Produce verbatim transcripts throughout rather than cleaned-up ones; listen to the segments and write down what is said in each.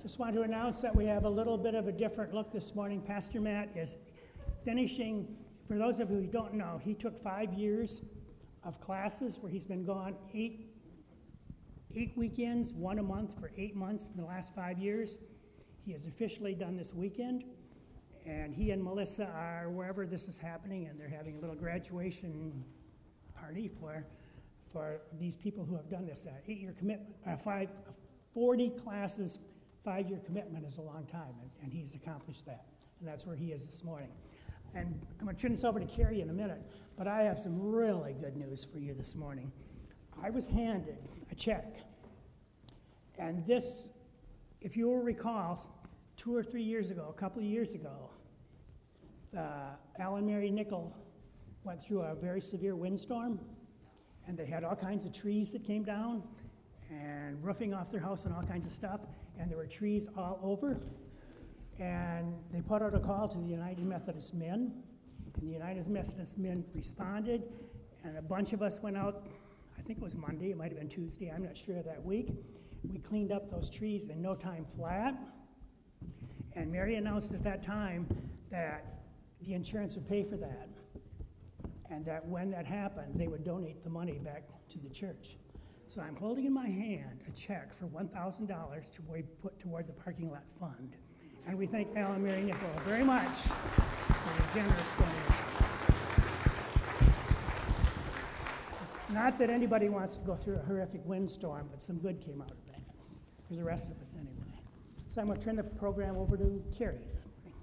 Just want to announce that we have a little bit of a different look this morning. Pastor Matt is finishing, for those of you who don't know, he took five years of classes where he's been gone eight, eight weekends, one a month for eight months in the last five years. He has officially done this weekend, and he and Melissa are wherever this is happening, and they're having a little graduation party for for these people who have done this. Uh, eight-year commitment, uh, five, forty classes, five-year commitment is a long time, and, and he's accomplished that, and that's where he is this morning. And I'm going to turn this over to Carrie in a minute, but I have some really good news for you this morning. I was handed a check, and this, if you will recall, two or three years ago, a couple of years ago, the Alan Mary Nickel went through a very severe windstorm, and they had all kinds of trees that came down and roofing off their house and all kinds of stuff, and there were trees all over. And they put out a call to the United Methodist Men, and the United Methodist Men responded, and a bunch of us went out, I think it was Monday, it might have been Tuesday, I'm not sure, that week. We cleaned up those trees in no time flat, and Mary announced at that time that the insurance would pay for that, and that when that happened, they would donate the money back to the church. So I'm holding in my hand a check for one thousand dollars to be put toward the parking lot fund. And we thank Alan Mary Nickel very much for the generous donation. Not that anybody wants to go through a horrific windstorm, but some good came out of that, for the rest of us anyway. So I'm going to turn the program over to Carrie this morning.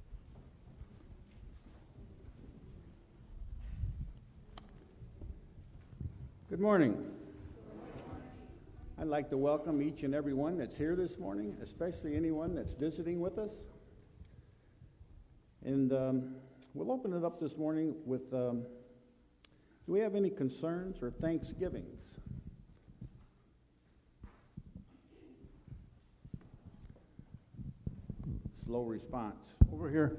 Good morning. I'd like to welcome each and every one that's here this morning, especially anyone that's visiting with us. And um, we'll open it up this morning with, um, do we have any concerns or thanksgivings? Slow response. Over here.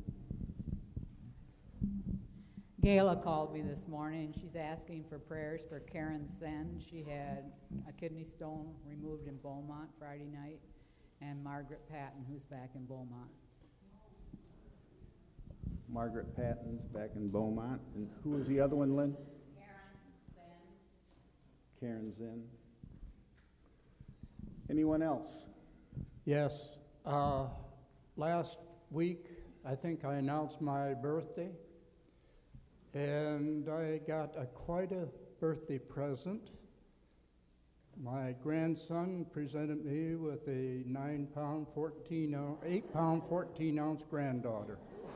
Gayla called me this morning. She's asking for prayers for Karen Sen. She had a kidney stone removed in Beaumont Friday night, and Margaret Patton, who's back in Beaumont. Margaret Patton's back in Beaumont. And who was the other one, Lynn? Karen Sen. Karen Zen. Anyone else? Yes. Uh, last week, I think I announced my birthday. And I got a, quite a birthday present. My grandson presented me with a nine pound, fourteen ounce, eight pound, fourteen ounce granddaughter.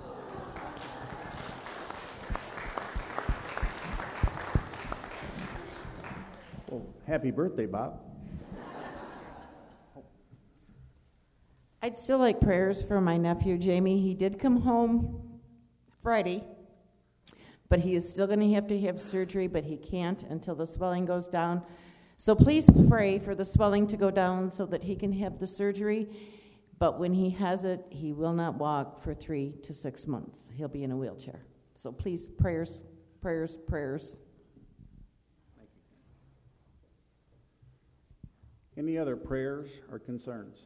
Well, happy birthday, Bob. I'd still like prayers for my nephew, Jamie. He did come home Friday, but he is still going to have to have surgery, but he can't until the swelling goes down. So please pray for the swelling to go down so that he can have the surgery. But when he has it, he will not walk for three to six months. He'll be in a wheelchair. So please, prayers, prayers, prayers. Thank you. Any other prayers or concerns?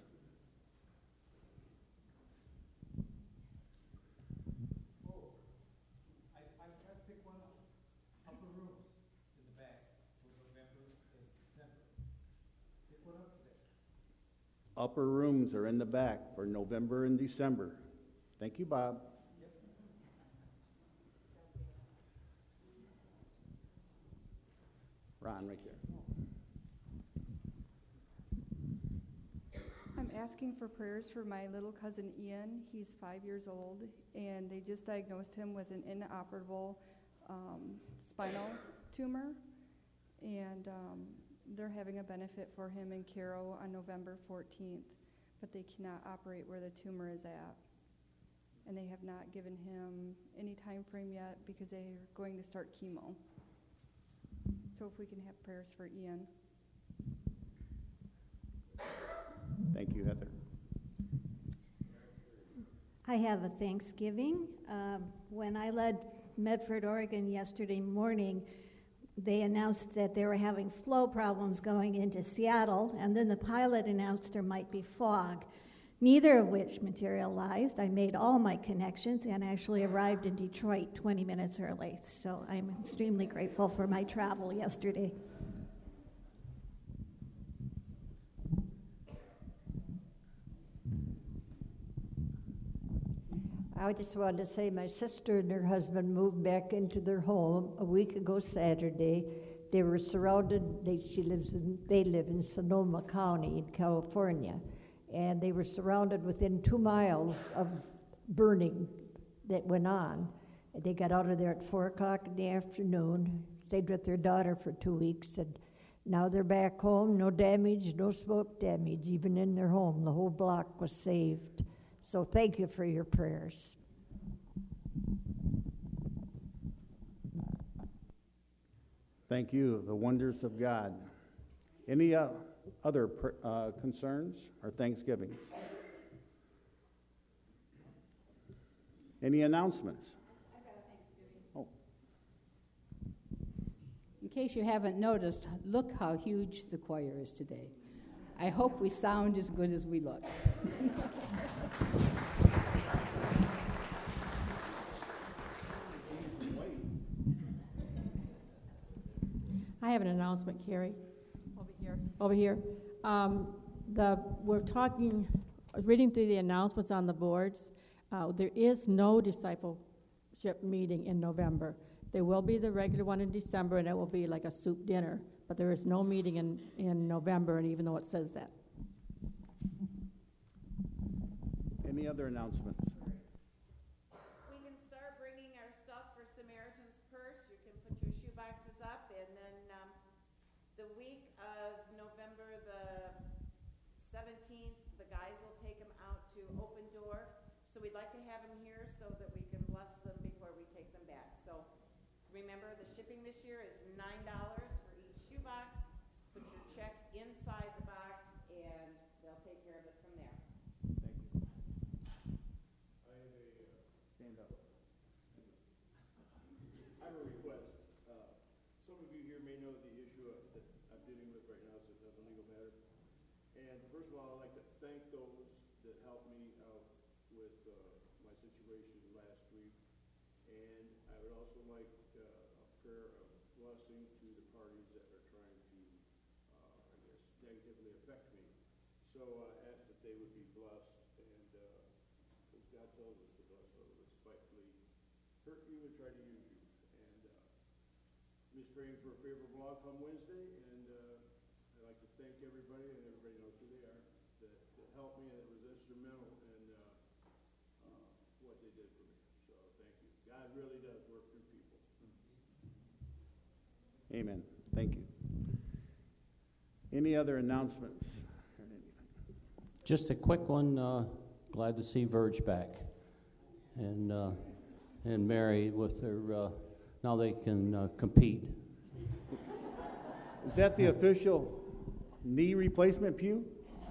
Upper rooms are in the back for November and December. Thank you, Bob. Yep. Ron, right there. I'm asking for prayers for my little cousin Ian. He's five years old, and they just diagnosed him with an inoperable um, spinal tumor, and um, they're having a benefit for him in Cairo on November fourteenth, but they cannot operate where the tumor is at. And they have not given him any time frame yet because they're going to start chemo. So if we can have prayers for Ian. Thank you, Heather. I have a Thanksgiving. Um, when I led Medford, Oregon yesterday morning, they announced that they were having flow problems going into Seattle, and then the pilot announced there might be fog, neither of which materialized. I made all my connections and actually arrived in Detroit twenty minutes early, so I'm extremely grateful for my travel yesterday. I just wanted to say my sister and her husband moved back into their home a week ago Saturday. They were surrounded, they, she lives in, they live in Sonoma County in California, and they were surrounded within two miles of burning that went on. They got out of there at four o'clock in the afternoon, stayed with their daughter for two weeks, and now they're back home, no damage, no smoke damage, even in their home. The whole block was saved. So thank you for your prayers. Thank you, the wonders of God. Any uh, other pr- uh, concerns or thanksgivings? Any announcements? Oh, In case you haven't noticed, look how huge the choir is today. I hope we sound as good as we look. I have an announcement, Carrie. Over here. Over here. Um, the we're talking, reading through the announcements on the boards. Uh, there is no discipleship meeting in November. There will be the regular one in December, and it will be like a soup dinner. But there is no meeting in, in November, and even though it says that. any other announcements? We can start bringing our stuff for Samaritan's Purse. You can put your shoe boxes up, and then um, the week of November the seventeenth, the guys will take them out to Open Door. So we'd like to have them here so that we can bless them before we take them back. So remember, the shipping this year is nine dollars for each shoe box. Put your check inside the box, and they'll take care of it from there. Thank you. I have a, uh, stand up. I have a request. Uh, some of you here may know the issue of, that I'm dealing with right now, so it's a legal matter. And first of all, I'd like to thank those that helped me out with uh, my situation last week. And I would also like uh, a prayer of blessing to the parties that are trying to, uh, I guess, negatively affect me. So I uh, ask that they would be blessed, and because uh, God tells us to bless those that spitefully hurt you and try to use you. And uh, I'm just praying for a favorable outcome Wednesday, and uh, I'd like to thank everybody, and everybody knows who they are, that, that helped me, that was instrumental in uh, uh, what they did for me. So thank you. God really does work through people. Amen. Thank you. Any other announcements? Just a quick one. Uh, glad to see Verge back, and uh, and Mary with her. Uh, now they can uh, compete. Is that the official knee replacement pew?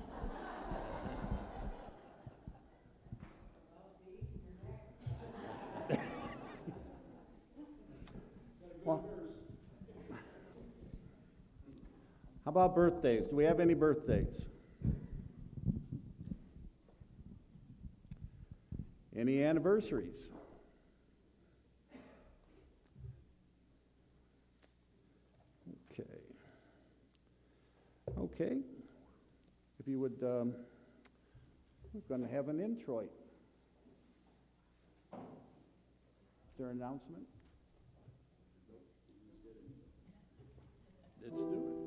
Well, how about birthdays? Do we have any birthdays? Any anniversaries? Okay. Okay. If you would, um, we're going to have an introit. Is there an announcement? Let's do it.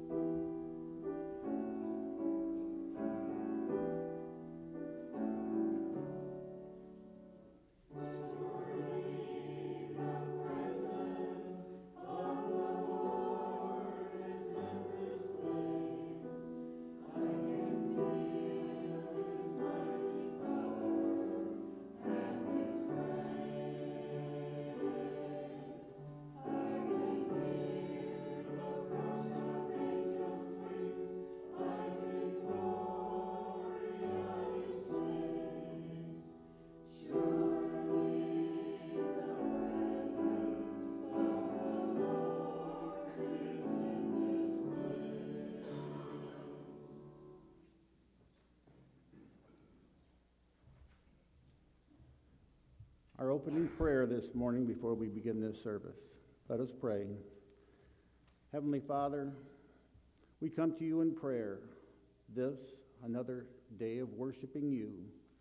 I can feel the rush of our opening prayer this morning before we begin this service. Let us pray. Heavenly Father, we come to you in prayer this, another day of worshiping you.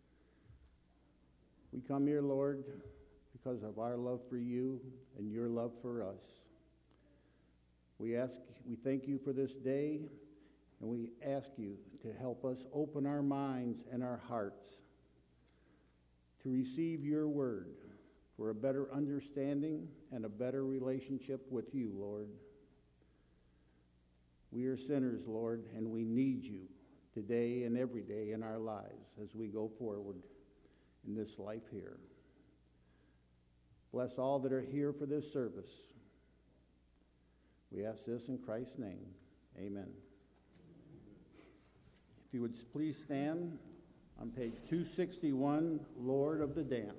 We come here, Lord, because of our love for you and your love for us. We ask, we thank you for this day, and we ask you to help us open our minds and our hearts to receive your word for a better understanding and a better relationship with you, Lord. We are sinners, Lord, and we need you today and every day in our lives as we go forward in this life here. Bless all that are here for this service. We ask this in Christ's name. Amen. If you would please stand on page two sixty-one, Lord of the Dance.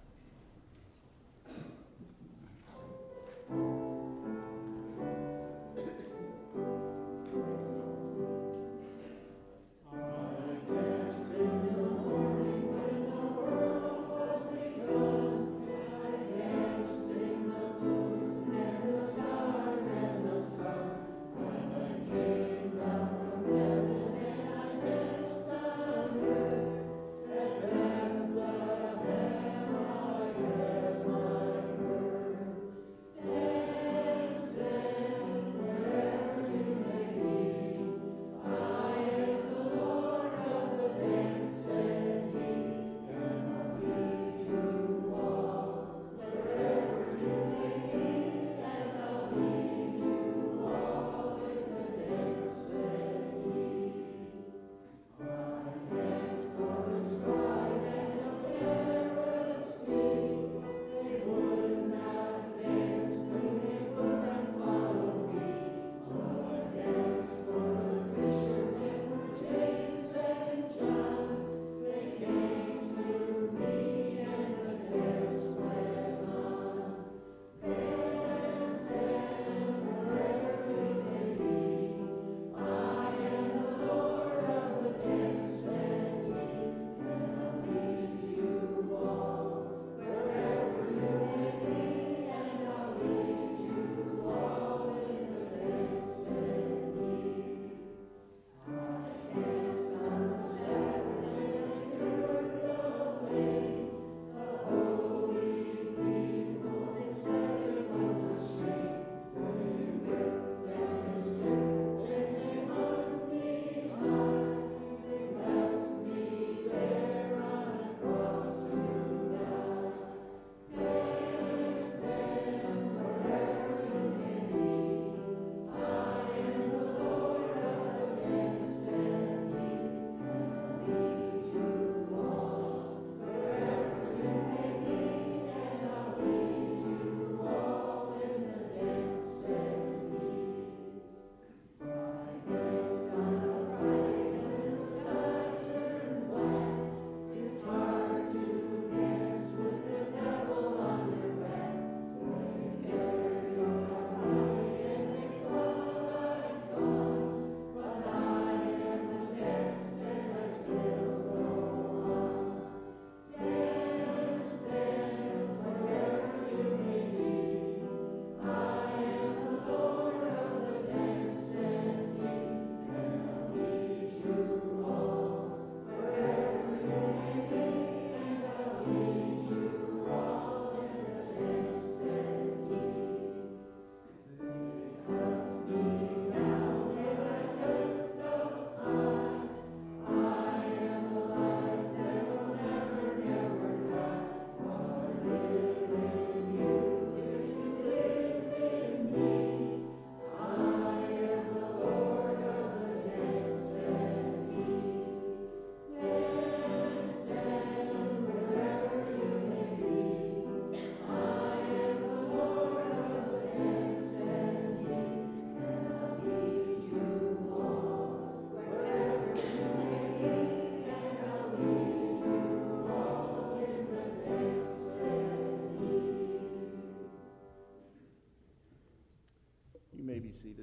Be seated.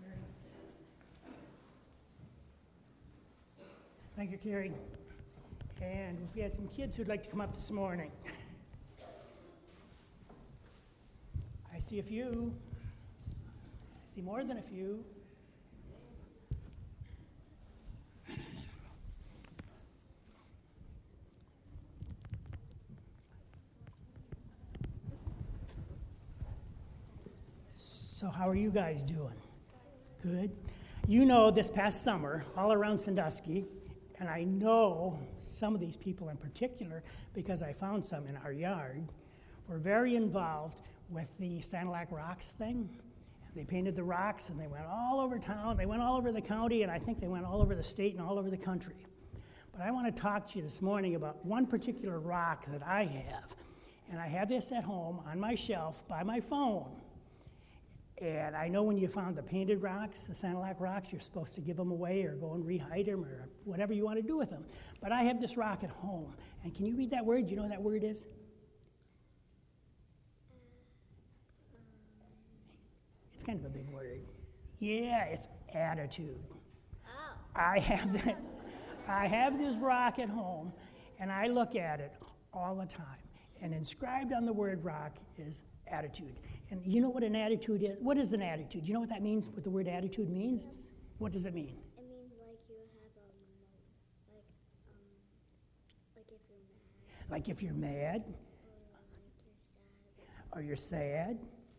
Thank you, Carrie. And if we have some kids who'd like to come up this morning. I see a few. I see more than a few. So how are you guys doing? Good. You know, this past summer, all around Sandusky, and I know some of these people in particular because I found some in our yard, were very involved with the Sanilac Rocks thing. They painted the rocks and they went all over town, they went all over the county, and I think they went all over the state and all over the country. But I want to talk to you this morning about one particular rock that I have. And I have this at home on my shelf by my phone. And I know when you found the painted rocks, the Sanilac rocks, you're supposed to give them away or go and rehide them or whatever you want to do with them. But I have this rock at home. And can you read that word? Do you know what that word is? It's kind of a big word. Yeah, it's attitude. Oh. I have that. I have this rock at home, and I look at it all the time. And inscribed on the word rock is attitude. And you know what an attitude is? What is an attitude? You know what that means, what the word attitude means? What does it mean? It means like you have, um, like, um, like if you're mad. Like if you're mad? Or like you're sad. Or you're sad?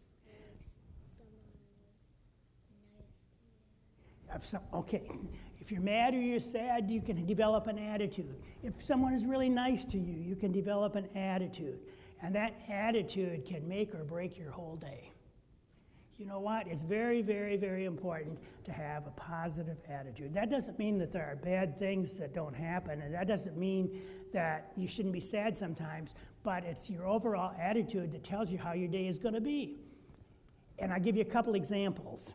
Or like someone was nice to you. If some, okay. If you're mad or you're sad, you can develop an attitude. If someone is really nice to you, you can develop an attitude. And that attitude can make or break your whole day. You know what? It's very, very, very important to have a positive attitude. That doesn't mean that there are bad things that don't happen, and that doesn't mean that you shouldn't be sad sometimes, but it's your overall attitude that tells you how your day is going to be. And I'll give you a couple examples.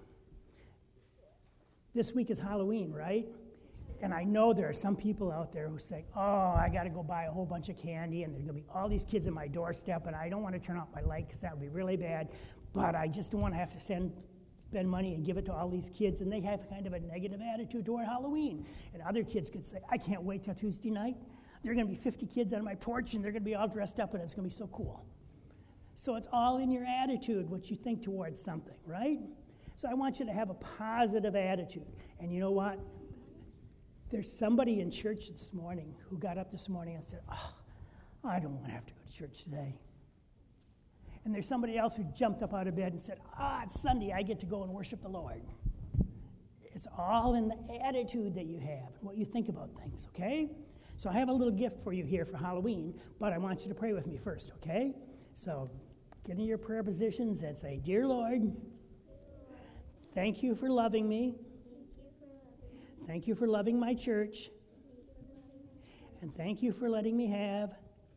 This week is Halloween, right? And I know there are some people out there who say, oh, I got to go buy a whole bunch of candy, and there's going to be all these kids at my doorstep, and I don't want to turn off my light because that would be really bad, but I just don't want to have to send, spend money and give it to all these kids, and they have kind of a negative attitude toward Halloween. And other kids could say, I can't wait till Tuesday night. There are going to be fifty kids on my porch, and they're going to be all dressed up, and it's going to be so cool. So it's all in your attitude, what you think towards something, right? So I want you to have a positive attitude. And you know what? There's somebody in church this morning who got up this morning and said, oh, I don't want to have to go to church today. And there's somebody else who jumped up out of bed and said, ah, it's Sunday, I get to go and worship the Lord. It's all in the attitude that you have and what you think about things, okay? So I have a little gift for you here for Halloween, but I want you to pray with me first, okay? So get in your prayer positions and say, Dear Lord, thank you for loving me. Thank you for loving my church. And thank you for letting me have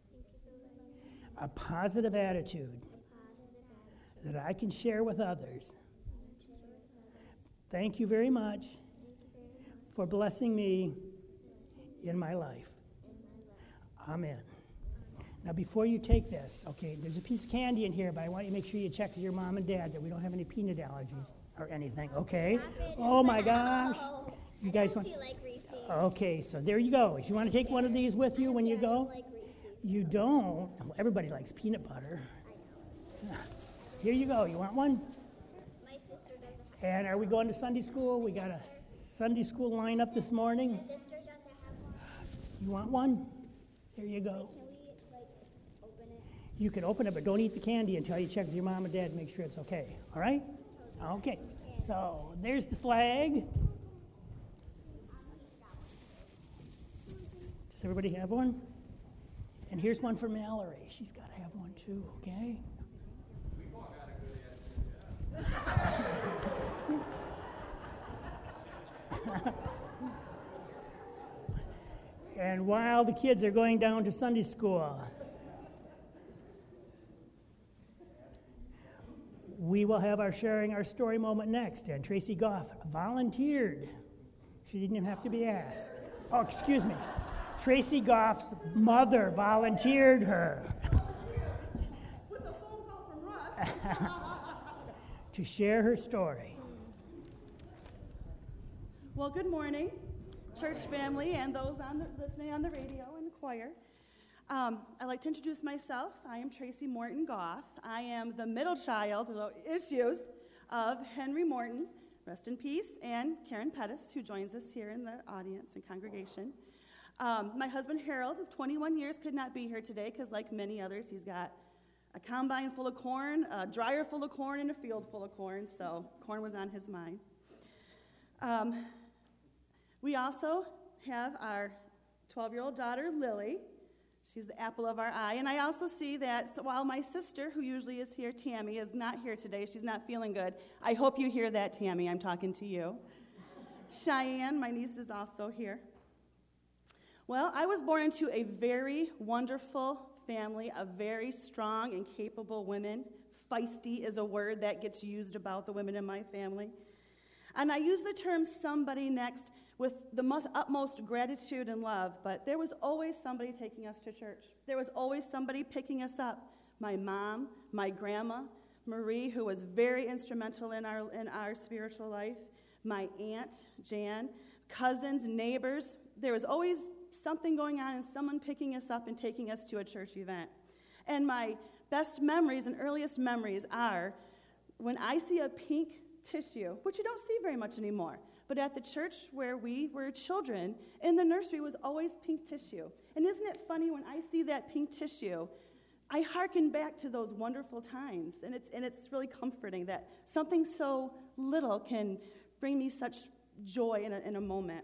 a positive attitude that I can share with others. Thank you very much for blessing me in my life. Amen. Now, before you take this, okay, there's a piece of candy in here, but I want you to make sure you check with your mom and dad that we don't have any peanut allergies or anything, okay? Oh, my gosh. You guys want? Like Reese's. Okay, so there you go. If you want to take one of these with you when you go, like you don't. Well, everybody likes peanut butter. I know. Here you go. You want one? My sister doesn't have. And are we going to Sunday school? We got a Sunday school lineup this morning. My sister doesn't have one. You want one? There you go. Can we like open it? You can open it, but don't eat the candy until you check with your mom and dad and make sure it's okay. All right? Okay. So there's the flag. Does everybody have one? And here's one for Mallory. She's got to have one too, okay? We've all got a good attitude, yeah. And while the kids are going down to Sunday school, we will have our sharing our story moment next. And Tracy Goff volunteered. She didn't even have to be asked. Oh, excuse me. Tracy Goff's mother volunteered her with a phone call from Russ to share her story. Well, good morning, church family, and those on the, listening on the radio and choir. Um, I'd like to introduce myself. I am Tracy Morton Goff. I am the middle child, of issues, of Henry Morton, rest in peace, and Karen Pettis, who joins us here in the audience and congregation. Um, my husband Harold, of twenty-one years, could not be here today because, like many others, he's got a combine full of corn, a dryer full of corn, and a field full of corn, so corn was on his mind. Um, we also have our twelve-year-old daughter, Lily. She's the apple of our eye. And I also see that so while my sister, who usually is here, Tammy, is not here today, she's not feeling good. I hope you hear that, Tammy. I'm talking to you. Cheyenne, my niece, is also here. Well, I was born into a very wonderful family of very strong and capable women. Feisty is a word that gets used about the women in my family. And I use the term somebody next with the most, utmost gratitude and love, but there was always somebody taking us to church. There was always somebody picking us up. My mom, my grandma, Marie, who was very instrumental in our, in our spiritual life, my aunt, Jan, cousins, neighbors. There was always something going on and someone picking us up and taking us to a church event. And my best memories and earliest memories are when I see a pink tissue, which you don't see very much anymore, but at the church where we were children, in the nursery was always pink tissue. And isn't it funny when I see that pink tissue, I hearken back to those wonderful times. And it's, and it's really comforting that something so little can bring me such joy in a, in a moment.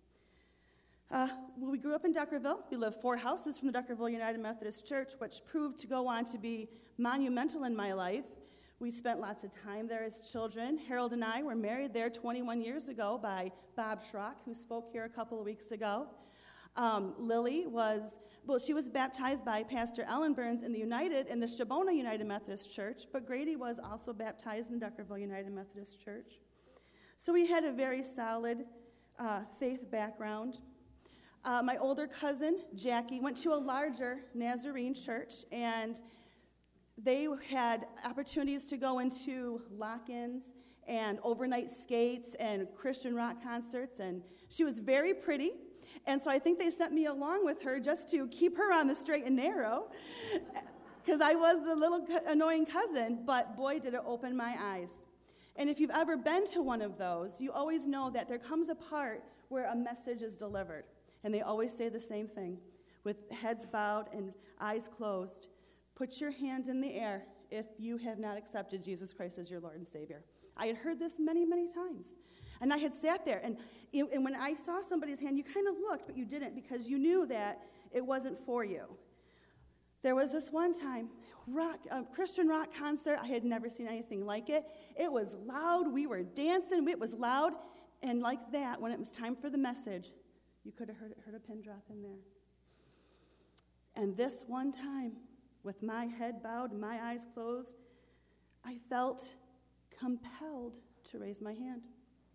Uh, when we grew up in Duckerville, we lived four houses from the Duckerville United Methodist Church, which proved to go on to be monumental in my life. We spent lots of time there as children. Harold and I were married there twenty-one years ago by Bob Schrock, who spoke here a couple of weeks ago. Um, Lily was, well, she was baptized by Pastor Ellen Burns in the United, in the Shabona United Methodist Church, but Grady was also baptized in Duckerville United Methodist Church. So we had a very solid uh, faith background. Uh, my older cousin, Jackie, went to a larger Nazarene church, and they had opportunities to go into lock-ins and overnight skates and Christian rock concerts, and she was very pretty, and so I think they sent me along with her just to keep her on the straight and narrow, because I was the little co- annoying cousin, but boy, did it open my eyes. And if you've ever been to one of those, you always know that there comes a part where a message is delivered, and they always say the same thing, with heads bowed and eyes closed. Put your hand in the air if you have not accepted Jesus Christ as your Lord and Savior. I had heard this many, many times. And I had sat there, and, and when I saw somebody's hand, you kind of looked, but you didn't because you knew that it wasn't for you. There was this one time, rock, a Christian rock concert. I had never seen anything like it. It was loud. We were dancing. It was loud. And like that, when it was time for the message, you could have heard, heard a pin drop in there. And this one time, with my head bowed and my eyes closed, I felt compelled to raise my hand.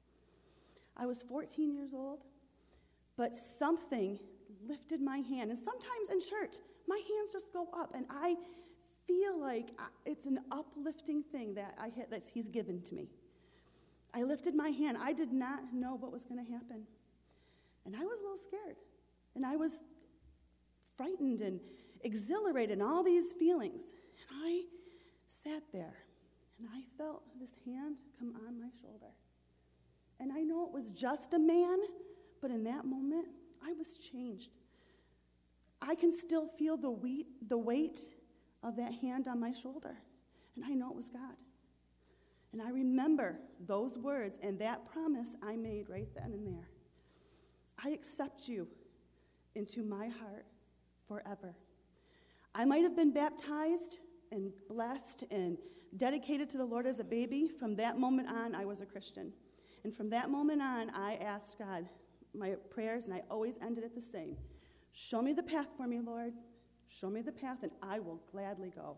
I was fourteen years old, but something lifted my hand. And sometimes in church, my hands just go up, and I feel like it's an uplifting thing that I hit, that he's given to me. I lifted my hand. I did not know what was going to happen. And I was a little scared. And I was frightened and exhilarated and all these feelings. And I sat there, and I felt this hand come on my shoulder. And I know it was just a man, but in that moment, I was changed. I can still feel the weight, the weight of that hand on my shoulder, and I know it was God. And I remember those words and that promise I made right then and there. I accept you into my heart forever. I might have been baptized and blessed and dedicated to the Lord as a baby. From that moment on, I was a Christian. And from that moment on, I asked God my prayers, and I always ended it the same. Show me the path for me, Lord. Show me the path, and I will gladly go.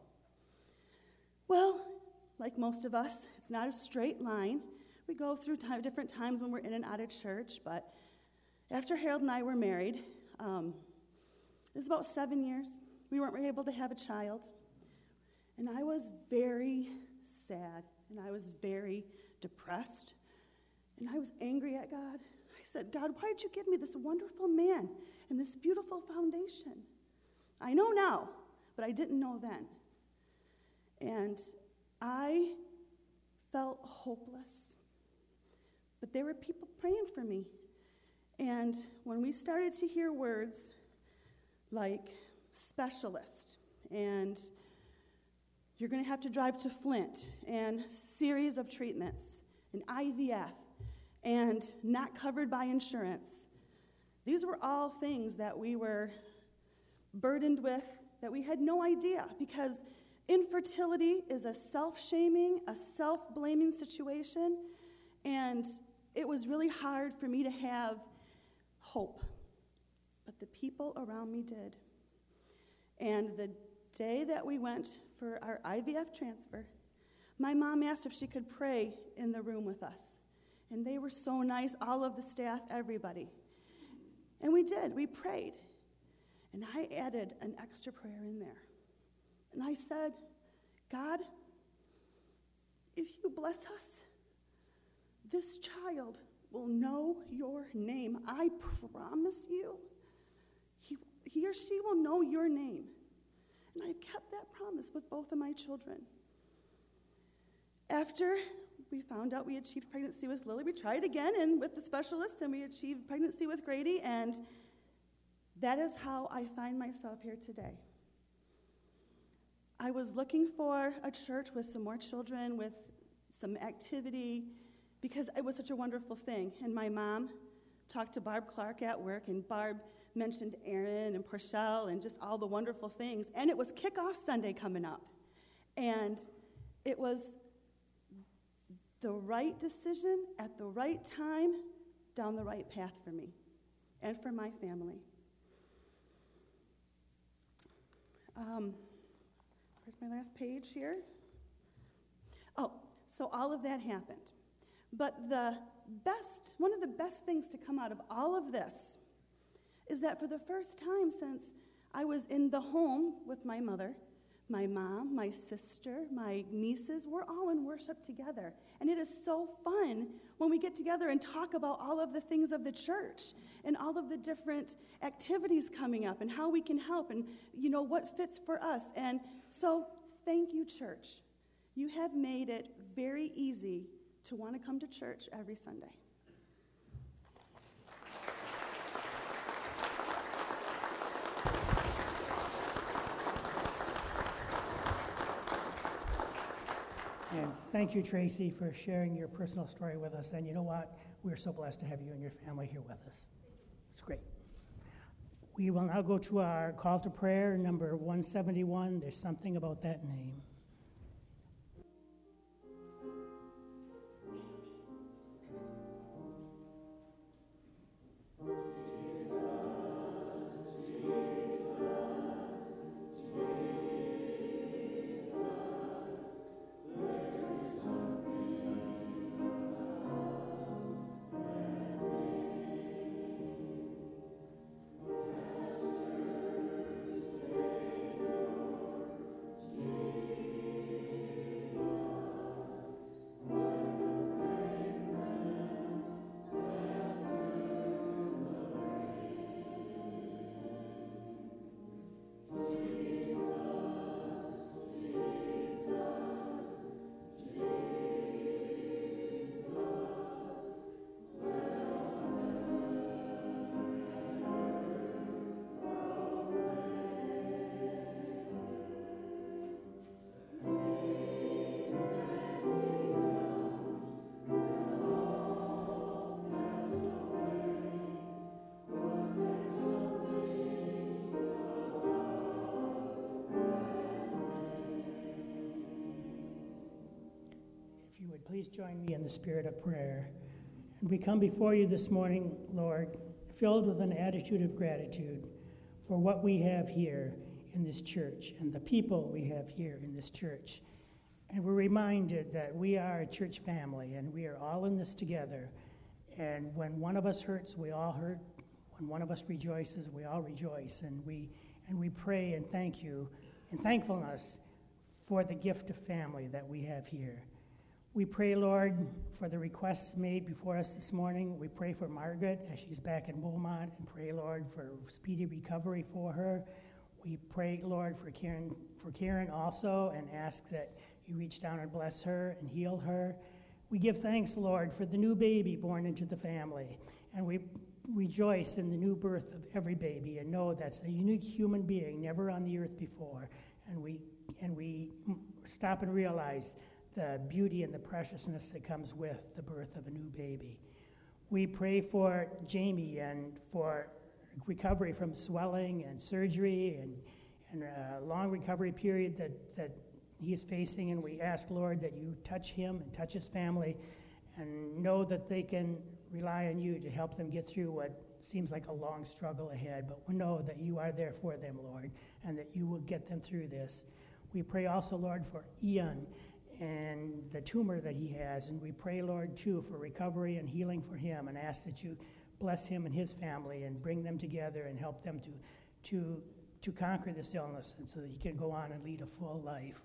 Well, like most of us, it's not a straight line. We go through time, different times when we're in and out of church, but after Harold and I were married, um, it was about seven years. We weren't able to have a child, and I was very sad, and I was very depressed, and I was angry at God. I said, God, why did you give me this wonderful man and this beautiful foundation? I know now, but I didn't know then. And I felt hopeless. But there were people praying for me. And when we started to hear words like specialist, and you're going to have to drive to Flint, and series of treatments, and I V F, and not covered by insurance, these were all things that we were burdened with, that we had no idea, because infertility is a self-shaming, a self-blaming situation, and it was really hard for me to have hope. But the people around me did. And the day that we went for our I V F transfer, my mom asked if she could pray in the room with us. And they were so nice, all of the staff, everybody. And we did, we prayed. And I added an extra prayer in there. And I said, God, if you bless us, this child will know your name. I promise you, he, he or she will know your name. And I've kept that promise with both of my children. After we found out we achieved pregnancy with Lily, we tried again and with the specialist, and we achieved pregnancy with Grady, and that is how I find myself here today. I was looking for a church with some more children, with some activity, because it was such a wonderful thing. And my mom talked to Barb Clark at work, and Barb mentioned Aaron and Porchelle and just all the wonderful things. And it was Kickoff Sunday coming up. And it was the right decision at the right time down the right path for me and for my family. Um, where's my last page here? Oh, so all of that happened. But the best, one of the best things to come out of all of this is that for the first time since I was in the home with my mother, my mom, my sister, my nieces, we're all in worship together. And it is so fun when we get together and talk about all of the things of the church and all of the different activities coming up and how we can help and, you know, what fits for us. And so thank you, church. You have made it very easy to want to come to church every Sunday. And thank you, Tracy, for sharing your personal story with us. And you know what? We're so blessed to have you and your family here with us. It's great. We will now go to our call to prayer, number one seventy-one. There's something about that name. Please join me in the spirit of prayer. And we come before you this morning, Lord, filled with an attitude of gratitude for what we have here in this church and the people we have here in this church. And we're reminded that we are a church family and we are all in this together. And when one of us hurts, we all hurt. When one of us rejoices, we all rejoice. And we, and we pray and thank you in thankfulness for the gift of family that we have here. We pray, Lord, for the requests made before us this morning. We pray for Margaret as she's back in Beaumont, and pray, Lord, for speedy recovery for her. We pray, Lord, for Karen, for Karen also, and ask that you reach down and bless her and heal her. We give thanks, Lord, for the new baby born into the family, and we rejoice in the new birth of every baby and know that's a unique human being, never on the earth before. And we and we stop and realize the beauty and the preciousness that comes with the birth of a new baby. We pray for Jamie and for recovery from swelling and surgery and, and a long recovery period that, that he is facing, and we ask, Lord, that you touch him and touch his family and know that they can rely on you to help them get through what seems like a long struggle ahead, but we know that you are there for them, Lord, and that you will get them through this. We pray also, Lord, for Ian and the tumor that he has, and we pray, Lord, too, for recovery and healing for him, and ask that you bless him and his family and bring them together and help them to, to, to conquer this illness, and so that he can go on and lead a full life.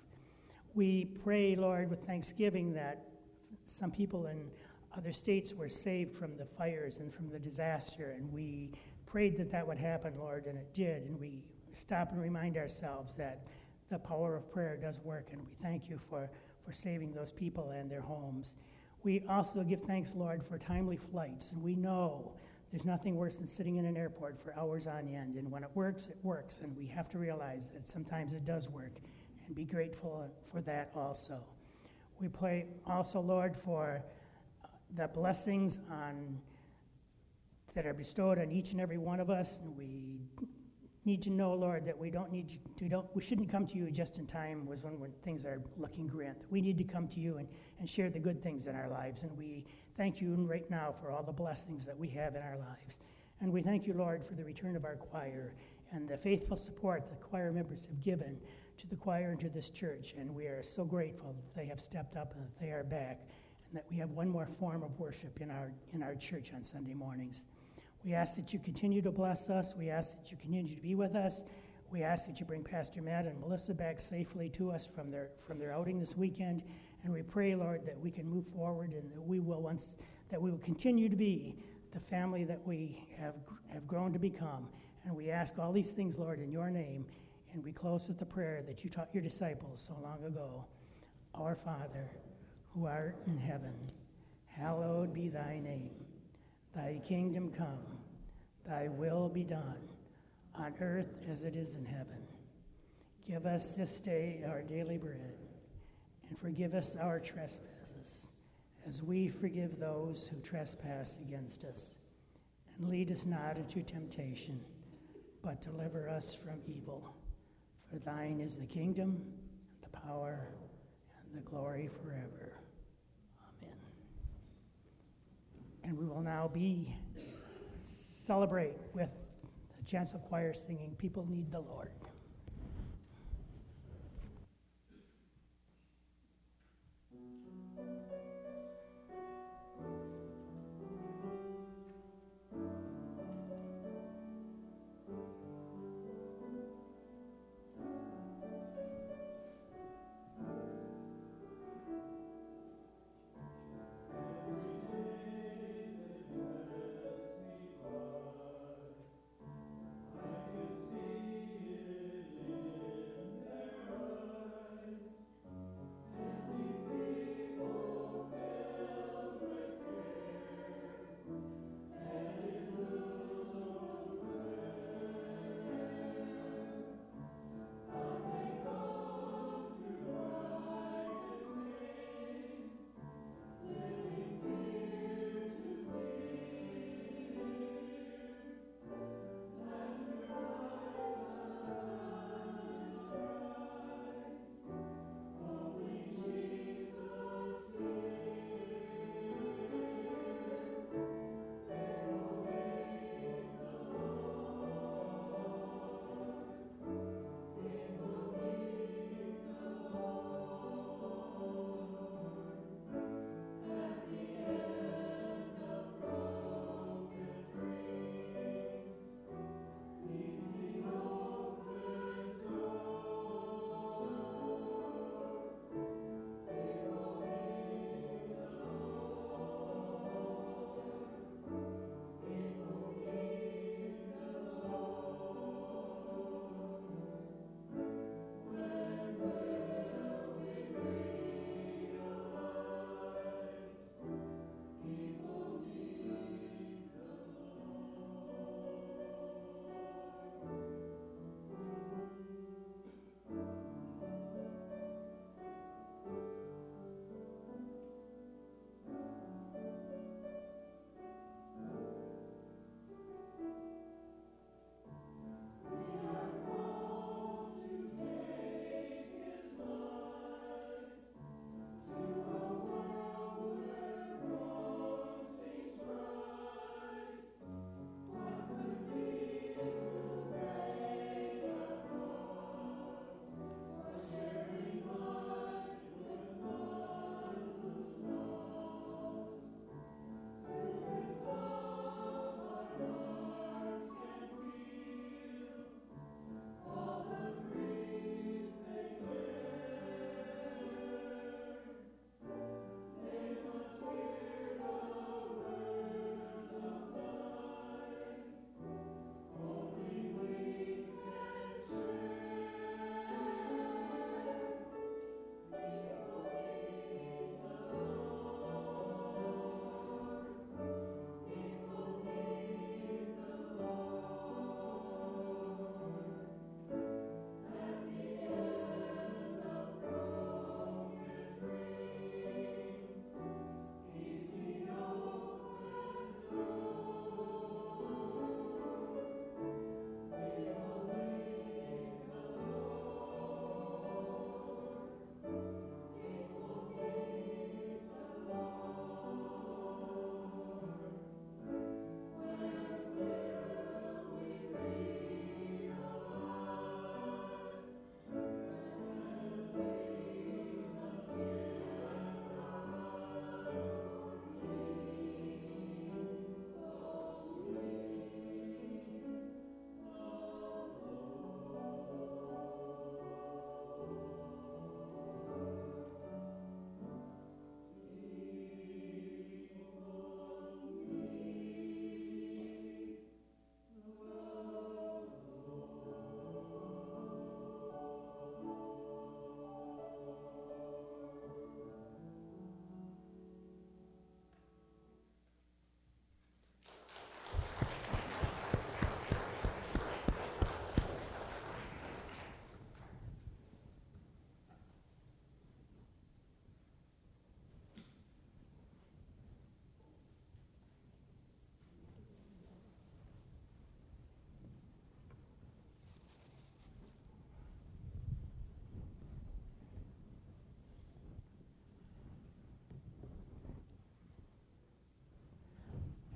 We pray, Lord, with thanksgiving that some people in other states were saved from the fires and from the disaster, and we prayed that that would happen, Lord, and it did, and we stop and remind ourselves that the power of prayer does work, and we thank you for, for saving those people and their homes. We also give thanks, Lord, for timely flights, and we know there's nothing worse than sitting in an airport for hours on end, and when it works, it works, and we have to realize that sometimes it does work, and be grateful for that also. We pray also, Lord, for the blessings on that are bestowed on each and every one of us, and we need to know, Lord, that we don't need to don't we shouldn't come to you just in time was when, when things are looking grim. We need to come to you and, and share the good things in our lives, and we thank you right now for all the blessings that we have in our lives. And we thank you, Lord, for the return of our choir and the faithful support the choir members have given to the choir and to this church, and we are so grateful that they have stepped up and that they are back, and that we have one more form of worship in our in our church on Sunday mornings. We ask that you continue to bless us. We ask that you continue to be with us. We ask that you bring Pastor Matt and Melissa back safely to us from their from their outing this weekend. And we pray, Lord, that we can move forward and that we will once that we will continue to be the family that we have have grown to become. And we ask all these things, Lord, in your name. And we close with the prayer that you taught your disciples so long ago. Our Father, who art in heaven, hallowed be thy name. Thy kingdom come, thy will be done, on earth as it is in heaven. Give us this day our daily bread, and forgive us our trespasses, as we forgive those who trespass against us. And lead us not into temptation, but deliver us from evil. For thine is the kingdom, the power, and the glory forever. And we will now be celebrate with the chancel choir singing "People Need the Lord." I can see it.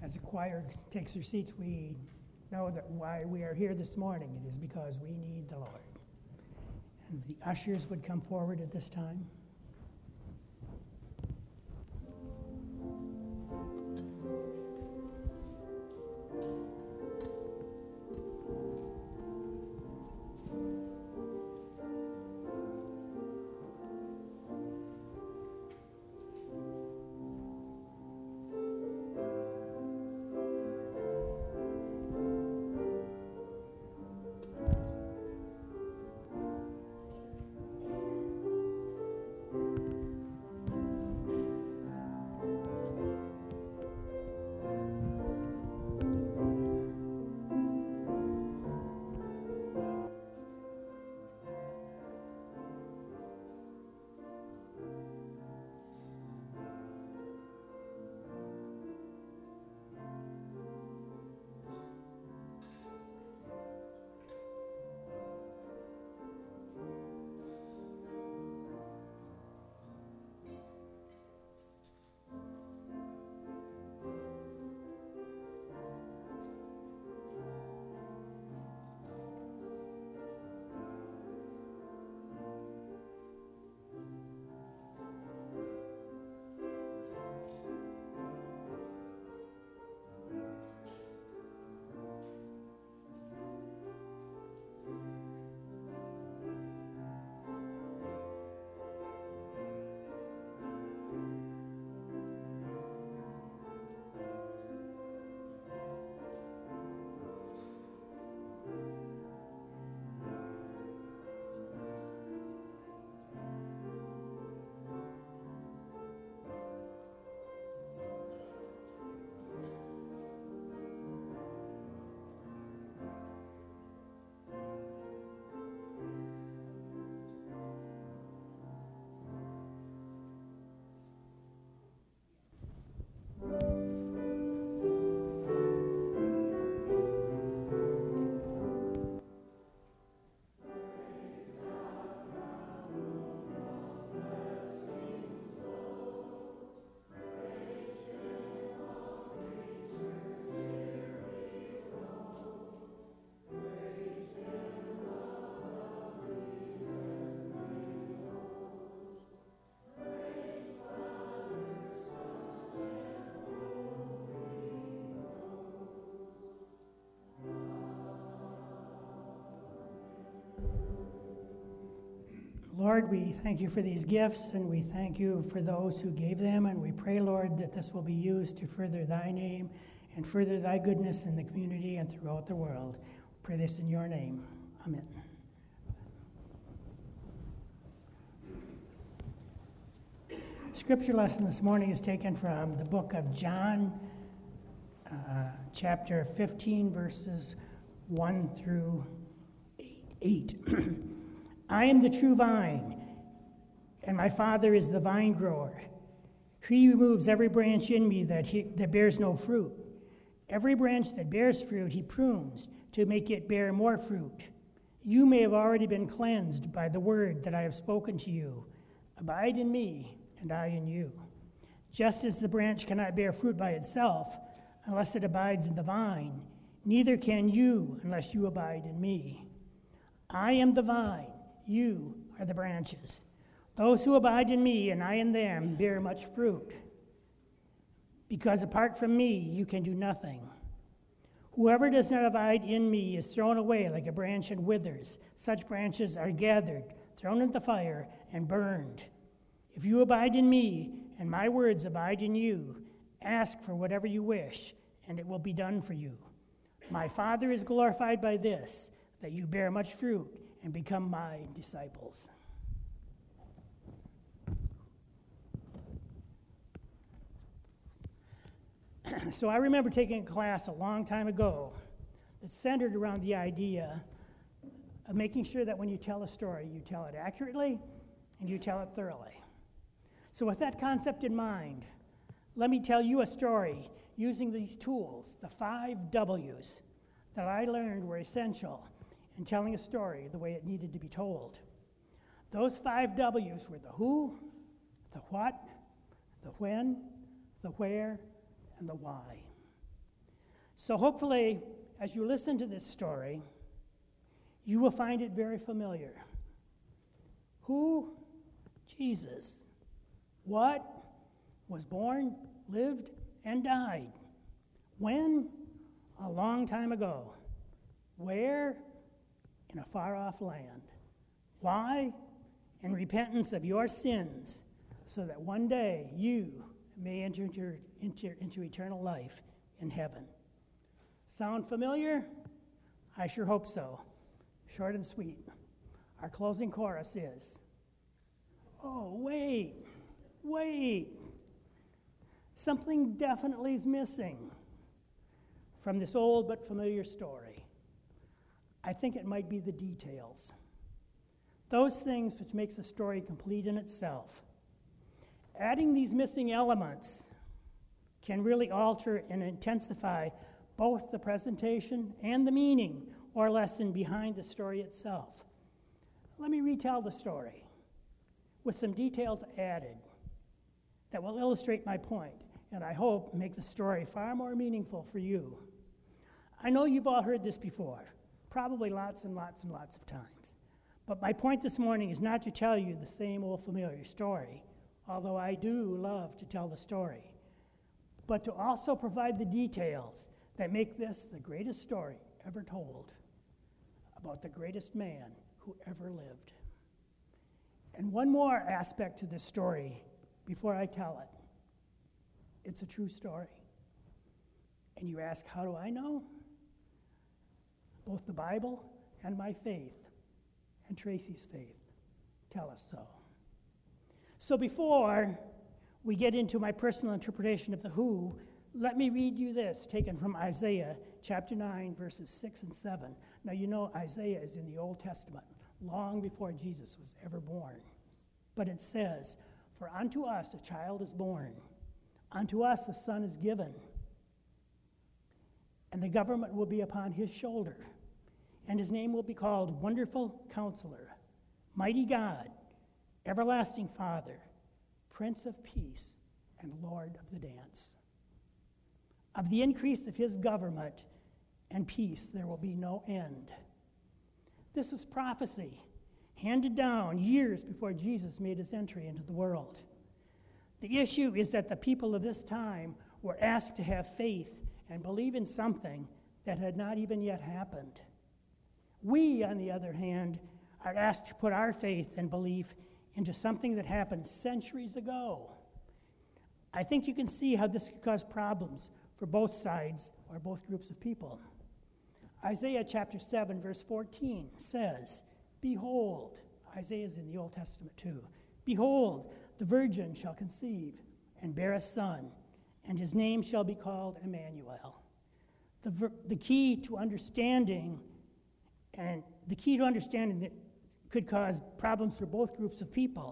as the choir takes their seats, we know that why we are here this morning. It is because we need the Lord. And if the ushers would come forward at this time. Lord, we thank you for these gifts, and we thank you for those who gave them, and we pray, Lord, that this will be used to further thy name and further thy goodness in the community and throughout the world. We pray this in your name. Amen. Scripture lesson this morning is taken from the book of John, uh, chapter fifteen, verses one through eight. I am the true vine, and my Father is the vine grower. He removes every branch in me that, he, that bears no fruit. Every branch that bears fruit, he prunes to make it bear more fruit. You may have already been cleansed by the word that I have spoken to you. Abide in me, and I in you. Just as the branch cannot bear fruit by itself unless it abides in the vine, neither can you unless you abide in me. I am the vine. You are the branches. Those who abide in me and I in them bear much fruit, because apart from me you can do nothing. Whoever does not abide in me is thrown away like a branch and withers. Such branches are gathered, thrown into the fire, and burned. If you abide in me and my words abide in you, ask for whatever you wish, and it will be done for you. My Father is glorified by this, that you bear much fruit and become my disciples. So I remember taking a class a long time ago that centered around the idea of making sure that when you tell a story, you tell it accurately and you tell it thoroughly. So with that concept in mind, let me tell you a story using these tools, the five W's, that I learned were essential in telling a story the way it needed to be told. Those five W's were the who, the what, the when, the where, and the why. So hopefully, as you listen to this story, you will find it very familiar. Who? Jesus. What? Was born, lived, and died. When? A long time ago. Where? In a far-off land. Why? In repentance of your sins, so that one day you may enter into, into, into eternal life in heaven. Sound familiar? I sure hope so. Short and sweet. Our closing chorus is, oh, wait, wait. Something definitely is missing from this old but familiar story. I think it might be the details. Those things which makes a story complete in itself. Adding these missing elements can really alter and intensify both the presentation and the meaning or lesson behind the story itself. Let me retell the story with some details added that will illustrate my point, and I hope make the story far more meaningful for you. I know you've all heard this before, probably lots and lots and lots of times. But my point this morning is not to tell you the same old familiar story, although I do love to tell the story, but to also provide the details that make this the greatest story ever told about the greatest man who ever lived. And one more aspect to this story before I tell it. It's a true story. And you ask, how do I know? Both the Bible and my faith and Tracy's faith tell us so. So before we get into my personal interpretation of the who, let me read you this, taken from Isaiah chapter nine, verses six and seven. Now, you know Isaiah is in the Old Testament, long before Jesus was ever born. But it says, for unto us a child is born, unto us a son is given, and the government will be upon his shoulder, and his name will be called Wonderful Counselor, Mighty God, Everlasting Father, Prince of Peace, and Lord of the Dance. Of the increase of his government and peace there will be no end. This was prophecy handed down years before Jesus made his entry into the world. The issue is that the people of this time were asked to have faith and believe in something that had not even yet happened. We, on the other hand, are asked to put our faith and belief into something that happened centuries ago. I think you can see how this could cause problems for both sides or both groups of people. Isaiah chapter seven, verse fourteen says, behold, Isaiah is in the Old Testament too, behold, the virgin shall conceive and bear a son, and his name shall be called Emmanuel. The, ver- the key to understanding, and the key to understanding that could cause problems for both groups of people.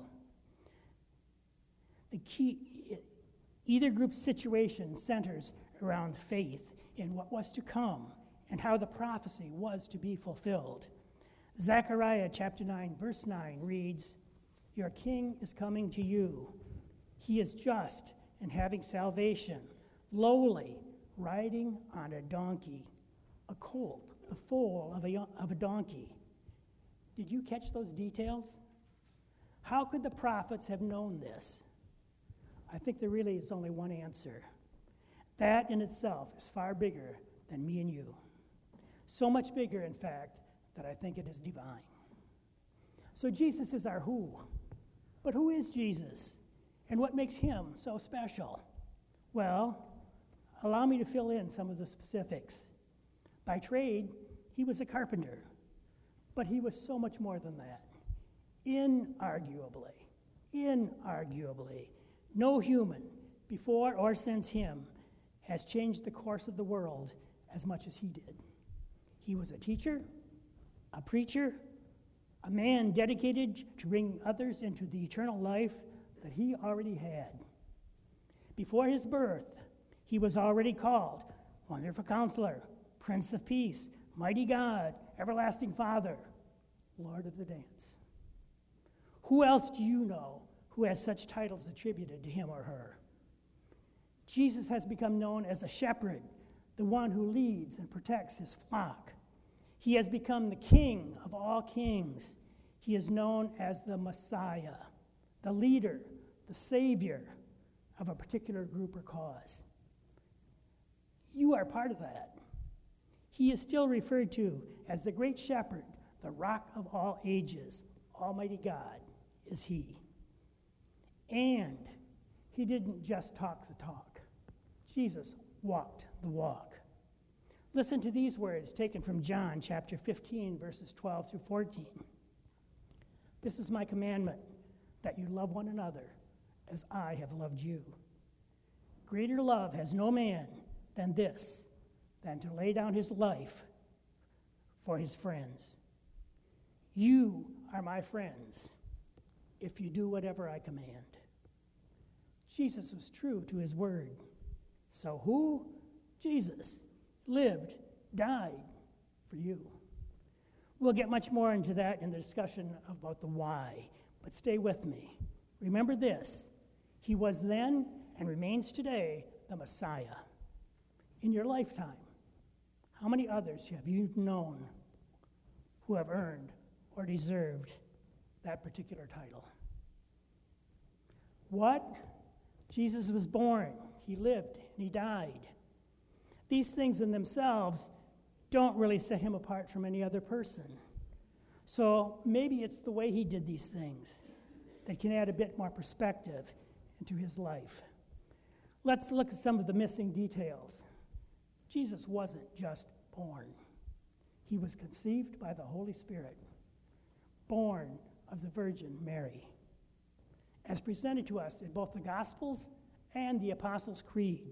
The key, either group's situation centers around faith in what was to come and how the prophecy was to be fulfilled. Zechariah chapter nine, verse nine reads, your king is coming to you. He is just and having salvation, lowly, riding on a donkey, a colt, the foal of a, of a donkey. Did you catch those details? How could the prophets have known this? I think there really is only one answer. That in itself is far bigger than me and you. So much bigger, in fact, that I think it is divine. So Jesus is our who. But who is Jesus? And what makes him so special? Well, allow me to fill in some of the specifics. By trade, he was a carpenter, but he was so much more than that. Inarguably, inarguably, no human, before or since him, has changed the course of the world as much as he did. He was a teacher, a preacher, a man dedicated to bringing others into the eternal life that he already had. Before his birth, he was already called Wonderful Counselor, Prince of Peace, Mighty God, Everlasting Father, Lord of the Dance. Who else do you know who has such titles attributed to him or her? Jesus has become known as a shepherd, the one who leads and protects his flock. He has become the king of all kings. He is known as the Messiah, the leader, the savior of a particular group or cause. You are part of that. He is still referred to as the great shepherd, the rock of all ages. Almighty God is he. And he didn't just talk the talk. Jesus walked the walk. Listen to these words taken from John chapter fifteen, verses twelve through fourteen. This is my commandment, that you love one another as I have loved you. Greater love has no man than this, than to lay down his life for his friends. You are my friends if you do whatever I command. Jesus was true to his word. So who? Jesus lived, died for you. We'll get much more into that in the discussion about the why, but stay with me. Remember this, he was then and remains today the Messiah. In your lifetime, how many others have you known who have earned or deserved that particular title? What? Jesus was born, he lived, and he died. These things in themselves don't really set him apart from any other person. So maybe it's the way he did these things that can add a bit more perspective into his life. Let's look at some of the missing details. Jesus wasn't just born. He was conceived by the Holy Spirit, born of the Virgin Mary, as presented to us in both the Gospels and the Apostles' Creed.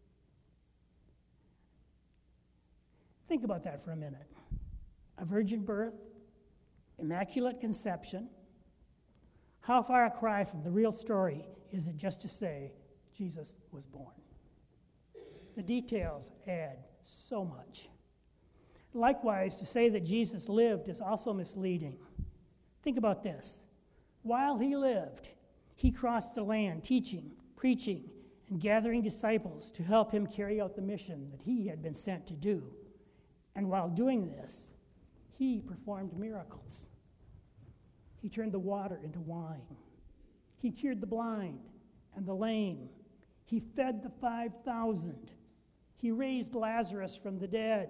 Think about that for a minute. A virgin birth, immaculate conception. How far a cry from the real story is it just to say Jesus was born? The details add so much. Likewise, to say that Jesus lived is also misleading. Think about this. While he lived, he crossed the land teaching, preaching, and gathering disciples to help him carry out the mission that he had been sent to do. And while doing this, he performed miracles. He turned the water into wine. He cured the blind and the lame. He fed the five thousand. He raised Lazarus from the dead.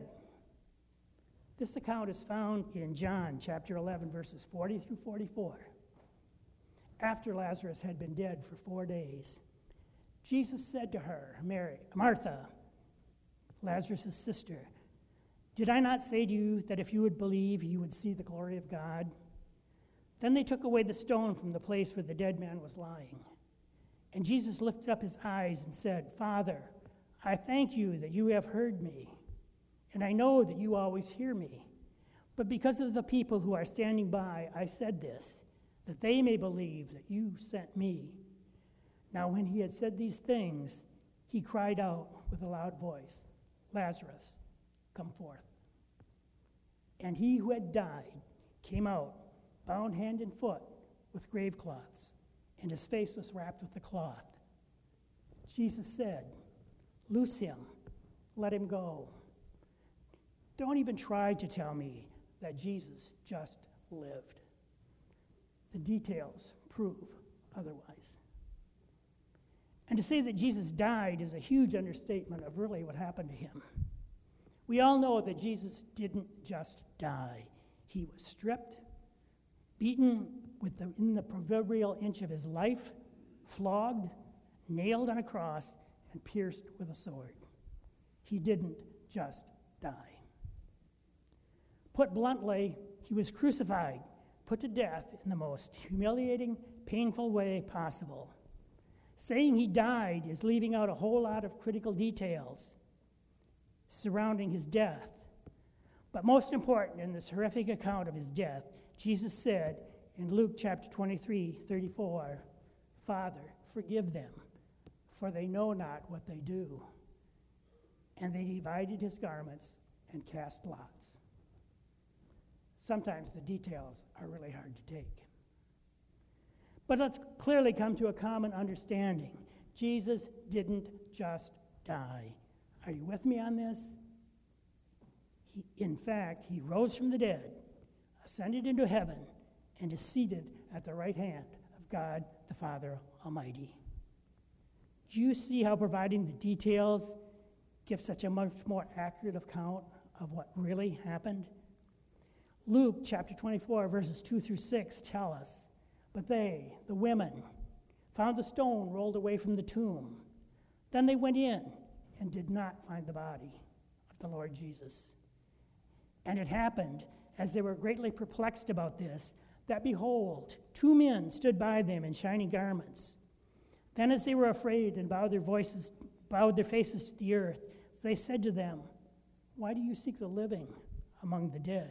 This account is found in John chapter eleven, verses forty through forty-four. After Lazarus had been dead for four days, Jesus said to her, Mary, Martha, Lazarus' sister, did I not say to you that if you would believe, you would see the glory of God? Then they took away the stone from the place where the dead man was lying. And Jesus lifted up his eyes and said, Father, I thank you that you have heard me, and I know that you always hear me. But because of the people who are standing by, I said this, that they may believe that you sent me. Now when he had said these things, he cried out with a loud voice, Lazarus, come forth. And he who had died came out, bound hand and foot with grave cloths, and his face was wrapped with the cloth. Jesus said, loose him, let him go. Don't even try to tell me that Jesus just lived. The details prove otherwise. And to say that Jesus died is a huge understatement of really what happened to him. We all know that Jesus didn't just die. He was stripped, beaten within the proverbial inch of his life, flogged, nailed on a cross, and pierced with a sword. He didn't just die. Put bluntly, he was crucified, put to death in the most humiliating, painful way possible. Saying he died is leaving out a whole lot of critical details surrounding his death. But most important in this horrific account of his death, Jesus said in Luke chapter twenty-three, thirty-four, Father, forgive them, for they know not what they do. And they divided his garments and cast lots. Sometimes the details are really hard to take. But let's clearly come to a common understanding. Jesus didn't just die. Are you with me on this? He, in fact, he rose from the dead, ascended into heaven, and is seated at the right hand of God the Father Almighty. Do you see how providing the details gives such a much more accurate account of what really happened? Luke chapter twenty-four, verses two through six tell us, "But they, the women, found the stone rolled away from the tomb. Then they went in and did not find the body of the Lord Jesus. And it happened, as they were greatly perplexed about this, that behold, two men stood by them in shining garments. Then as they were afraid and bowed their voices, bowed their faces to the earth, they said to them, 'Why do you seek the living among the dead?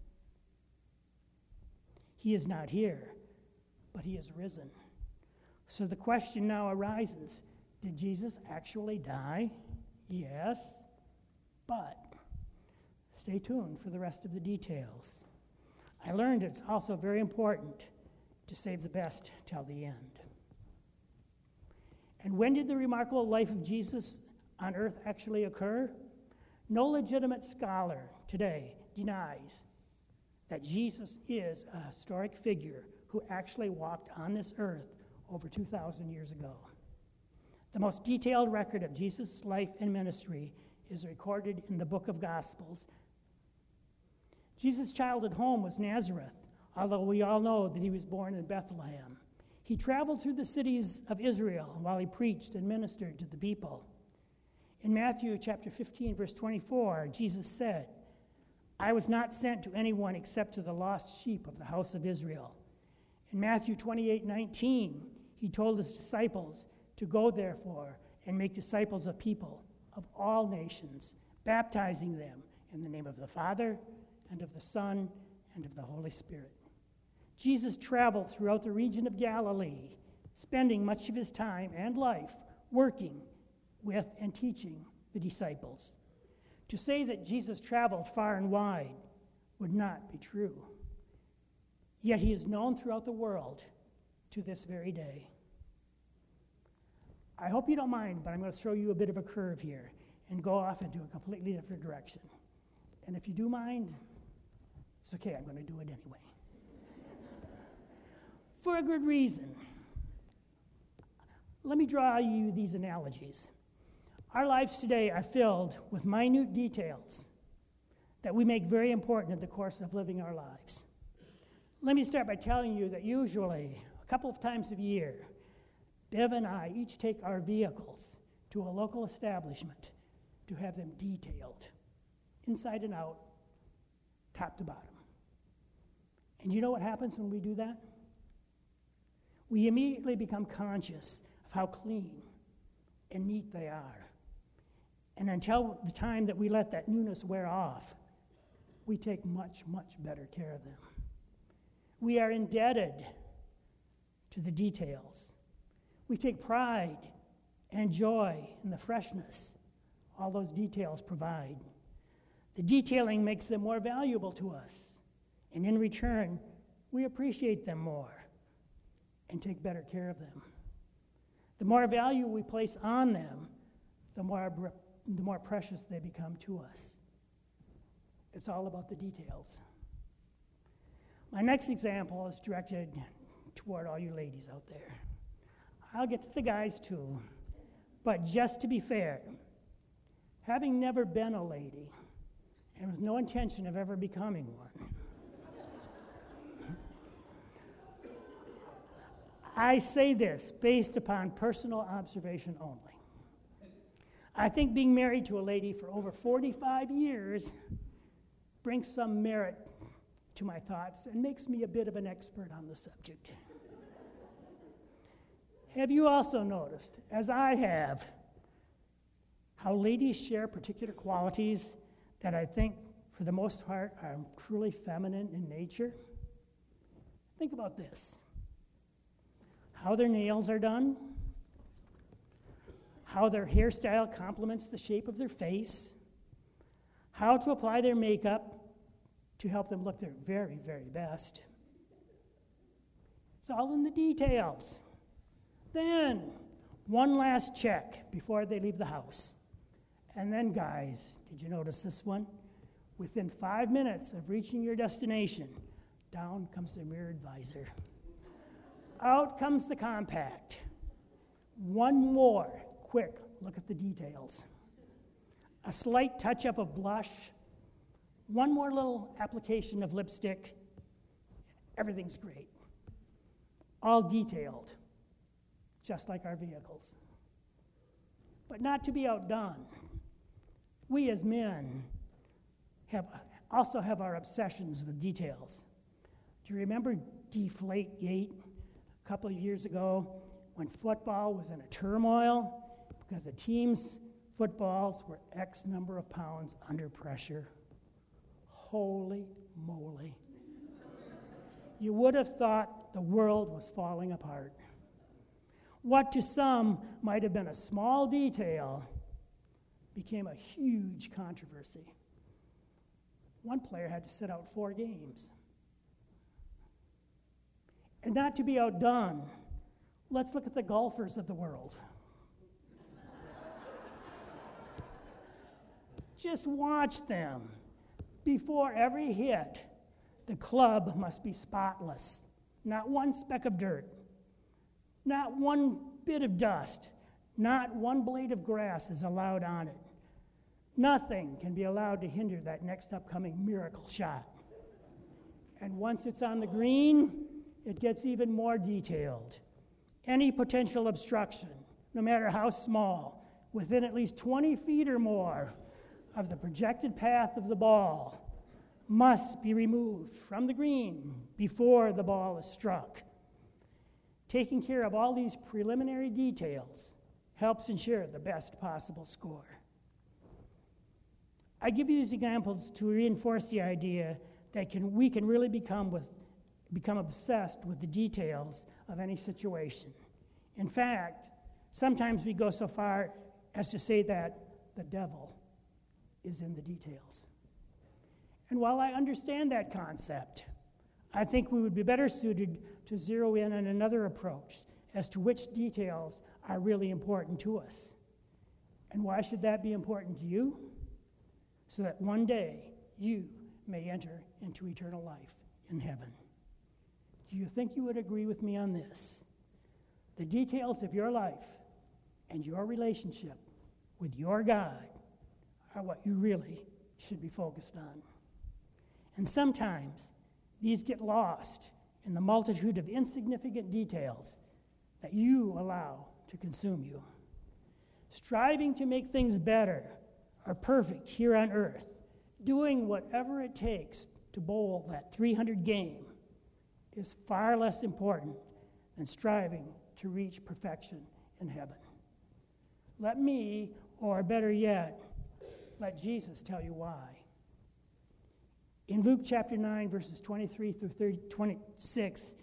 He is not here, but he is risen.' So the question now arises, did Jesus actually die? Yes, but stay tuned for the rest of the details. I learned it's also very important to save the best till the end. And when did the remarkable life of Jesus on earth actually occur? No legitimate scholar today denies that Jesus is a historic figure who actually walked on this earth over two thousand years ago. The most detailed record of Jesus' life and ministry is recorded in the book of Gospels. Jesus' childhood home was Nazareth, although we all know that he was born in Bethlehem. He traveled through the cities of Israel while he preached and ministered to the people. In Matthew chapter fifteen, verse twenty-four, Jesus said, "I was not sent to anyone except to the lost sheep of the house of Israel." In Matthew twenty-eight, nineteen, he told his disciples to go, therefore, and make disciples of people of all nations, baptizing them in the name of the Father, and of the Son, and of the Holy Spirit. Jesus traveled throughout the region of Galilee, spending much of his time and life working with and teaching the disciples. To say that Jesus traveled far and wide would not be true. Yet he is known throughout the world to this very day. I hope you don't mind, but I'm going to throw you a bit of a curve here and go off into a completely different direction. And if you do mind, it's okay, I'm going to do it anyway. For a good reason. Let me draw you these analogies. Our lives today are filled with minute details that we make very important in the course of living our lives. Let me start by telling you that usually, a couple of times a year, Bev and I each take our vehicles to a local establishment to have them detailed, inside and out, top to bottom. And you know what happens when we do that? We immediately become conscious of how clean and neat they are. And until the time that we let that newness wear off, we take much, much better care of them. We are indebted to the details. We take pride and joy in the freshness all those details provide. The detailing makes them more valuable to us, and in return, we appreciate them more and take better care of them. The more value we place on them, the more, the more precious they become to us. It's all about the details. My next example is directed toward all you ladies out there. I'll get to the guys too, but just to be fair, having never been a lady, and with no intention of ever becoming one, I say this based upon personal observation only. I think being married to a lady for over forty-five years brings some merit to my thoughts and makes me a bit of an expert on the subject. Have you also noticed, as I have, how ladies share particular qualities that I think, for the most part, are truly feminine in nature? Think about this. How their nails are done, how their hairstyle complements the shape of their face, how to apply their makeup to help them look their very, very best. It's all in the details. Then, one last check before they leave the house, And then, guys, did you notice this one? Within five minutes of reaching your destination, down comes the mirrored visor. Out comes the compact. One more quick look at the details. A slight touch-up of blush. One more little application of lipstick. Everything's great. All detailed, just like our vehicles. But not to be outdone, we as men have also have our obsessions with details. Do you remember Deflategate a couple of years ago when football was in a turmoil because the team's footballs were X number of pounds under pressure? Holy moly. You would have thought the world was falling apart. What to some might have been a small detail became a huge controversy. One player had to sit out four games. And not to be outdone, let's look at the golfers of the world. Just watch them. Before every hit, the club must be spotless. Not one speck of dirt. Not one bit of dust. Not one blade of grass is allowed on it. Nothing can be allowed to hinder that next upcoming miracle shot. And once it's on the green, it gets even more detailed. Any potential obstruction, no matter how small, within at least twenty feet or more of the projected path of the ball, must be removed from the green before the ball is struck. Taking care of all these preliminary details helps ensure the best possible score. I give you these examples to reinforce the idea that can, we can really become, with, become obsessed with the details of any situation. In fact, sometimes we go so far as to say that the devil is in the details. And while I understand that concept, I think we would be better suited to zero in on another approach as to which details are really important to us. And why should that be important to you? So that one day you may enter into eternal life in heaven. Do you think you would agree with me on this? The details of your life and your relationship with your God are what you really should be focused on. And sometimes these get lost in the multitude of insignificant details that you allow to consume you. Striving to make things better or perfect here on earth, doing whatever it takes to bowl that three hundred game is far less important than striving to reach perfection in heaven. Let me, or better yet, let Jesus tell you why. In Luke chapter nine, verses twenty-three through thirty, twenty-six,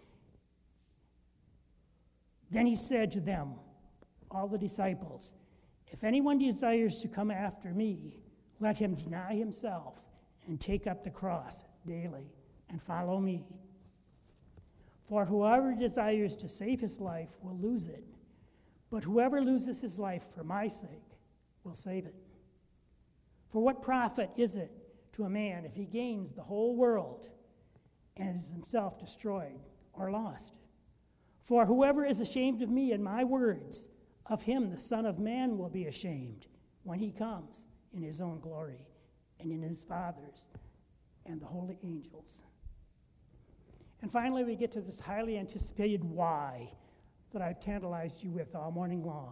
then he said to them, all the disciples, if anyone desires to come after me, let him deny himself and take up the cross daily and follow me. For whoever desires to save his life will lose it, but whoever loses his life for my sake will save it. For what profit is it to a man if he gains the whole world and is himself destroyed or lost? For whoever is ashamed of me and my words, of him the Son of Man will be ashamed when he comes in his own glory and in his Father's and the holy angels. And finally, we get to this highly anticipated why that I've tantalized you with all morning long.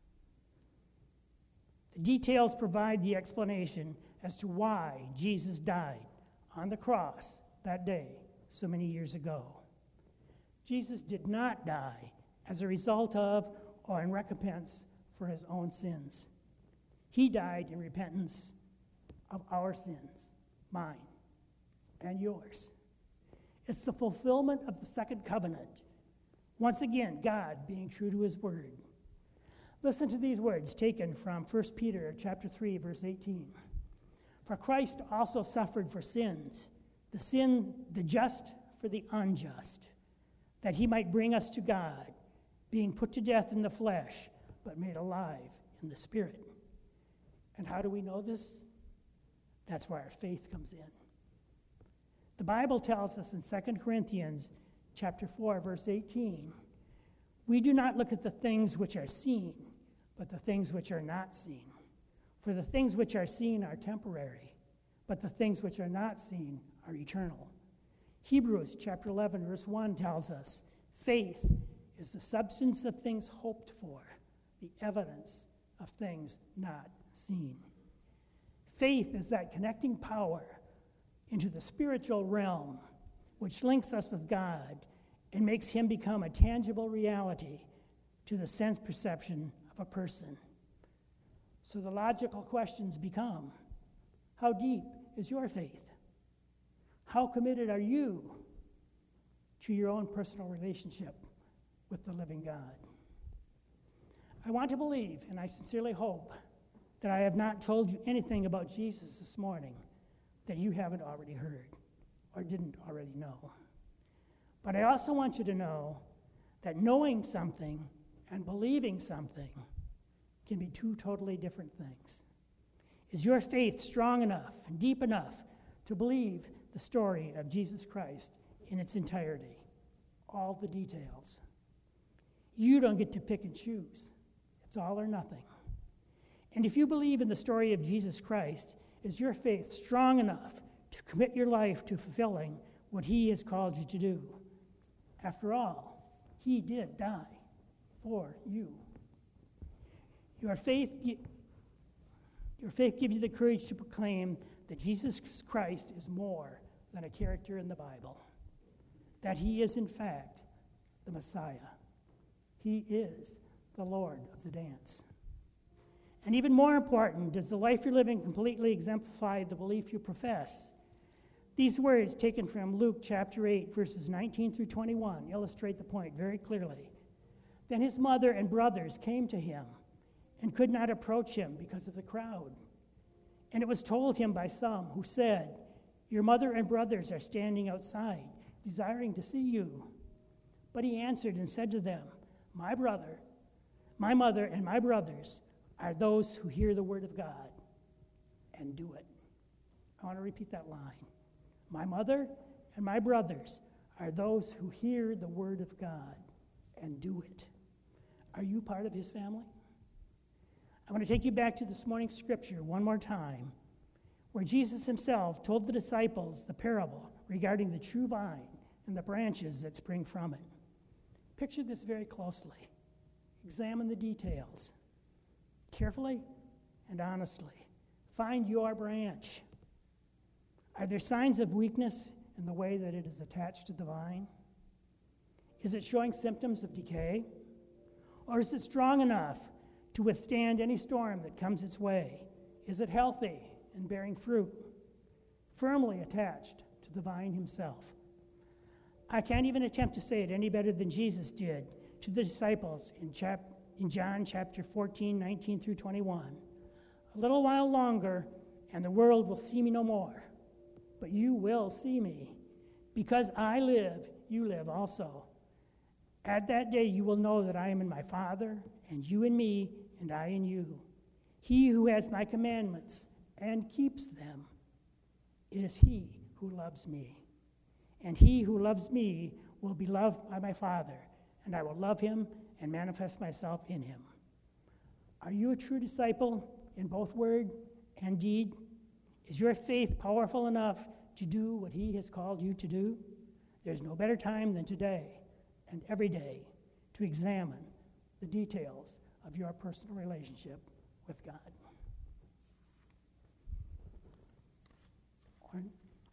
The details provide the explanation as to why Jesus died on the cross that day so many years ago. Jesus did not die as a result of or in recompense for his own sins. He died in repentance of our sins, mine and yours. It's the fulfillment of the second covenant. Once again, God being true to his word. Listen to these words taken from First Peter chapter three, verse eighteen. For Christ also suffered for sins, the sin, the just for the unjust, that he might bring us to God, being put to death in the flesh, but made alive in the Spirit. And how do we know this? That's where our faith comes in. The Bible tells us in Second Corinthians chapter four, verse eighteen, we do not look at the things which are seen, but the things which are not seen. For the things which are seen are temporary, but the things which are not seen are eternal. Hebrews chapter eleven, verse one tells us, faith is the substance of things hoped for, the evidence of things not seen. Faith is that connecting power into the spiritual realm, which links us with God and makes him become a tangible reality to the sense perception of a person. So the logical questions become, how deep is your faith? How committed are you to your own personal relationship with the living God? I want to believe, and I sincerely hope, that I have not told you anything about Jesus this morning that you haven't already heard or didn't already know. But I also want you to know that knowing something and believing something can be two totally different things. Is your faith strong enough and deep enough to believe the story of Jesus Christ in its entirety? All the details. You don't get to pick and choose. It's all or nothing. And if you believe in the story of Jesus Christ, is your faith strong enough to commit your life to fulfilling what he has called you to do? After all, he did die for you. Your faith, your faith gives you the courage to proclaim that Jesus Christ is more than a character in the Bible, that he is, in fact, the Messiah. He is the Lord of the dance. And even more important, does the life you're living completely exemplify the belief you profess? These words, taken from Luke chapter eight, verses nineteen through twenty-one, illustrate the point very clearly. Then his mother and brothers came to him and could not approach him because of the crowd. And it was told him by some who said, your mother and brothers are standing outside, desiring to see you. But he answered and said to them, my brother, my mother and my brothers are those who hear the word of God and do it. I want to repeat that line. My mother and my brothers are those who hear the word of God and do it. Are you part of his family? I want to take you back to this morning's scripture one more time, where Jesus himself told the disciples the parable regarding the true vine and the branches that spring from it. Picture this very closely. Examine the details carefully and honestly. Find your branch. Are there signs of weakness in the way that it is attached to the vine? Is it showing symptoms of decay? Or is it strong enough to withstand any storm that comes its way? Is it healthy and bearing fruit, firmly attached to the vine himself? I can't even attempt to say it any better than Jesus did to the disciples in, chap- in John chapter fourteen, nineteen through twenty-one. A little while longer, and the world will see me no more, but you will see me. Because I live, you live also. At that day you will know that I am in my Father, and you in me, and I in you. He who has my commandments and keeps them, it is he who loves me. And he who loves me will be loved by my Father, and I will love him and manifest myself in him. Are you a true disciple in both word and deed? Is your faith powerful enough to do what he has called you to do? There's no better time than today and every day to examine the details of your personal relationship with God. Lauren?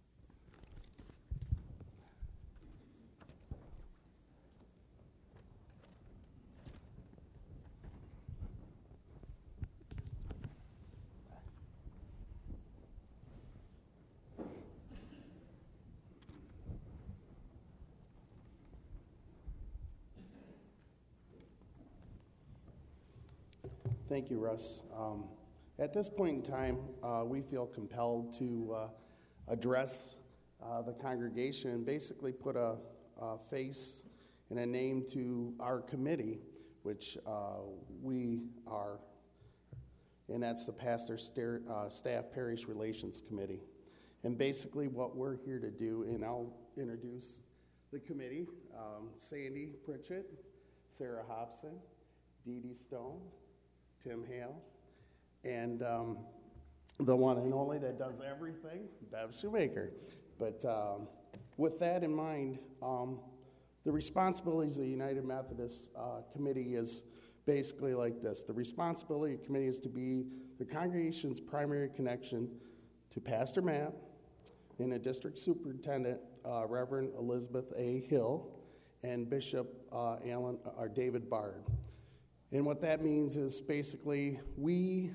Thank you, Russ. Um, at this point in time, uh, we feel compelled to uh, address uh, the congregation and basically put a, a face and a name to our committee, which uh, we are and that's the Pastor Stair, uh, Staff Parish Relations Committee. And basically what we're here to do, and I'll introduce the committee, um, Sandy Pritchett, Sarah Hobson, Dee Dee Stone, Tim Hale, and um, the one and only that does everything, Bev Shoemaker. But um, with that in mind, um, the responsibilities of the United Methodist uh, Committee is basically like this. The responsibility of the committee is to be the congregation's primary connection to Pastor Matt and a district superintendent, uh, Reverend Elizabeth A. Hill, and Bishop uh, Alan or David Bard. And what that means is basically we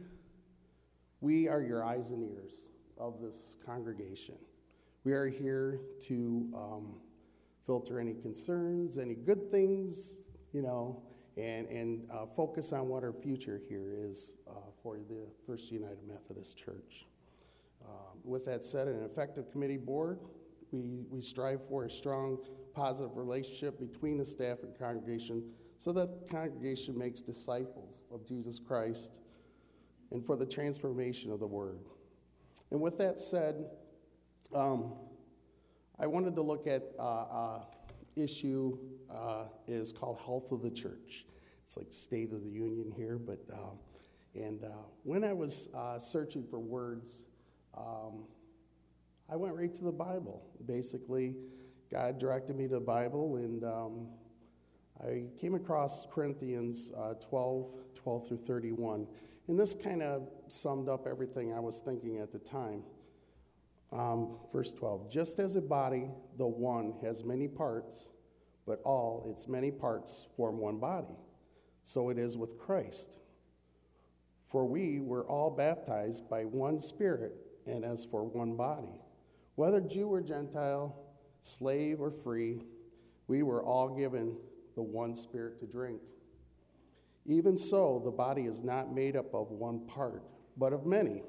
we are your eyes and ears of this congregation. We are here to um, filter any concerns, any good things, you know, and, and uh, focus on what our future here is uh, for the First United Methodist Church. Uh, with that said, an effective committee board, we, we strive for a strong, positive relationship between the staff and congregation so that the congregation makes disciples of Jesus Christ and for the transformation of the Word. And with that said, um, I wanted to look at uh, uh, issue uh, is called Health of the Church. It's like State of the Union here, but um, and uh, when I was uh, searching for words, um, I went right to the Bible. Basically, God directed me to the Bible, and um, I came across Corinthians uh, twelve, twelve through thirty-one, and this kind of summed up everything I was thinking at the time. Um, verse twelve, just as a body, the one has many parts, but all its many parts form one body. So it is with Christ. For we were all baptized by one Spirit, and as for one body. Whether Jew or Gentile, slave or free, we were all given the one Spirit to drink. Even so, the body is not made up of one part, but of many.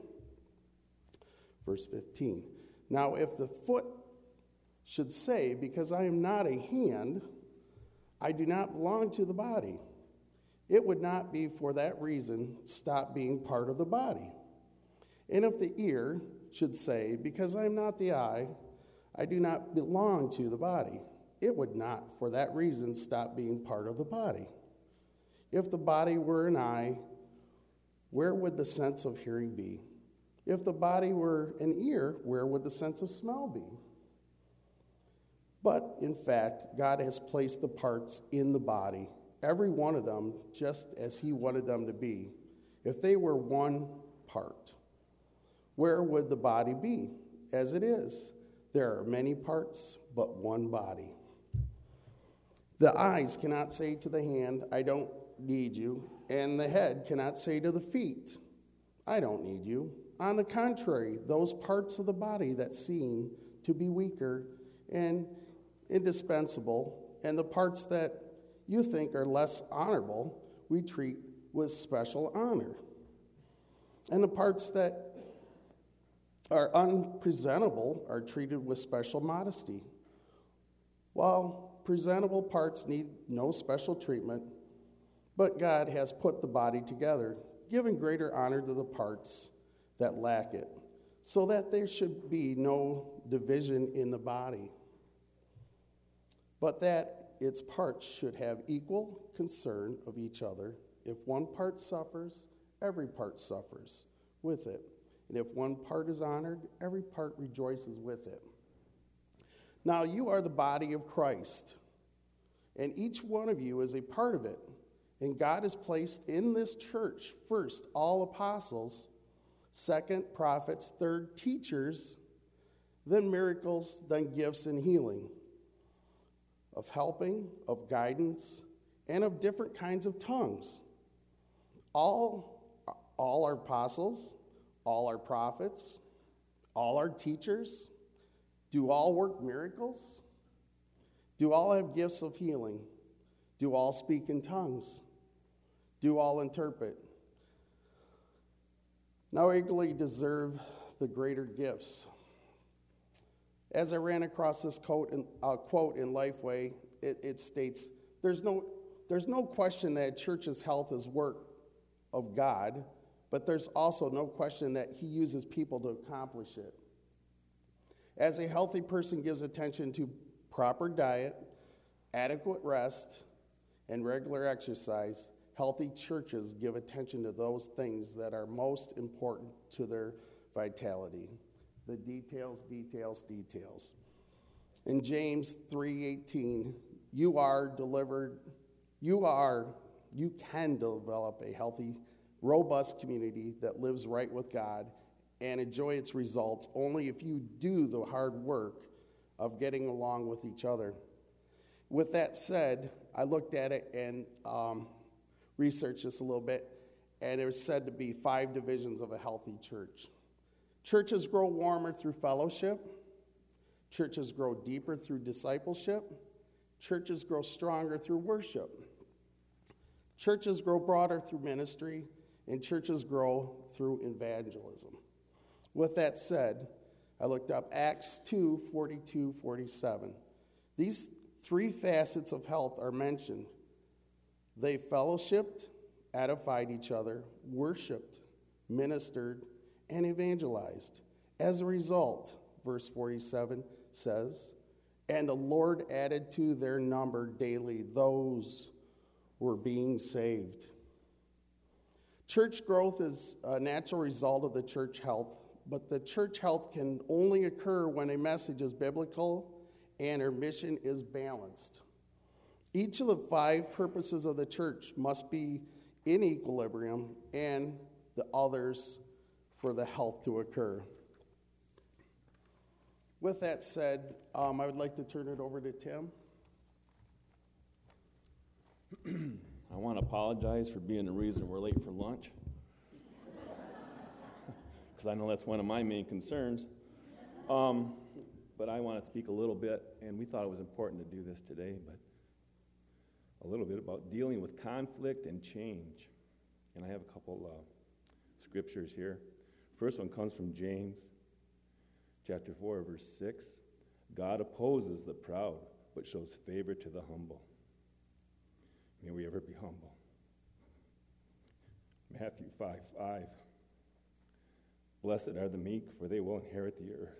Verse fifteen, now if the foot should say, because I am not a hand, I do not belong to the body, it would not be for that reason stop being part of the body. And if the ear should say, because I am not the eye, I do not belong to the body, it would not for that reason stop being part of the body. If the body were an eye, where would the sense of hearing be? If the body were an ear, where would the sense of smell be? But, in fact, God has placed the parts in the body, every one of them, just as He wanted them to be. If they were one part, where would the body be? As it is, there are many parts, but one body. The eyes cannot say to the hand, I don't need you, and the head cannot say to the feet, I don't need you. On the contrary, those parts of the body that seem to be weaker and indispensable, and the parts that you think are less honorable, we treat with special honor. And the parts that are unpresentable are treated with special modesty. While presentable parts need no special treatment, but God has put the body together, giving greater honor to the parts that lack it, so that there should be no division in the body, but that its parts should have equal concern of each other. If one part suffers, every part suffers with it. And if one part is honored, every part rejoices with it. Now you are the body of Christ, and each one of you is a part of it. And God has placed in this church, first, all apostles, second, prophets, third, teachers, then miracles, then gifts and healing, of helping, of guidance, and of different kinds of tongues. All, all are apostles, all are prophets, all are teachers. Do all work miracles? Do all have gifts of healing? Do all speak in tongues? Do all interpret? Now equally deserve the greater gifts. As I ran across this quote in, uh, quote in Lifeway, it, it states, there's no, there's no question that a church's health is work of God, but there's also no question that he uses people to accomplish it. As a healthy person gives attention to proper diet, adequate rest, and regular exercise, healthy churches give attention to those things that are most important to their vitality. The details, details, details. In James three eighteen, you are delivered, you are, you can develop a healthy, robust community that lives right with God and enjoy its results only if you do the hard work of getting along with each other. With that said, I looked at it and um, researched this a little bit, and it was said to be five divisions of a healthy church. Churches grow warmer through fellowship. Churches grow deeper through discipleship. Churches grow stronger through worship. Churches grow broader through ministry, and churches grow through evangelism. With that said, I looked up Acts two forty-two forty-seven. These three facets of health are mentioned. They fellowshipped, edified each other, worshiped, ministered, and evangelized. As a result, verse forty-seven says, and the Lord added to their number daily those who were being saved. Church growth is a natural result of the church health, but the church health can only occur when a message is biblical and our mission is balanced. Each of the five purposes of the church must be in equilibrium, and the others for the health to occur. With that said, um, I would like to turn it over to Tim. I want to apologize for being the reason we're late for lunch, because I know that's one of my main concerns. Um, but I want to speak a little bit, and we thought it was important to do this today, but a little bit about dealing with conflict and change. And I have a couple uh, scriptures here. First one comes from James, chapter four, verse six. God opposes the proud, but shows favor to the humble. May we ever be humble. Matthew five five. Blessed are the meek, for they will inherit the earth.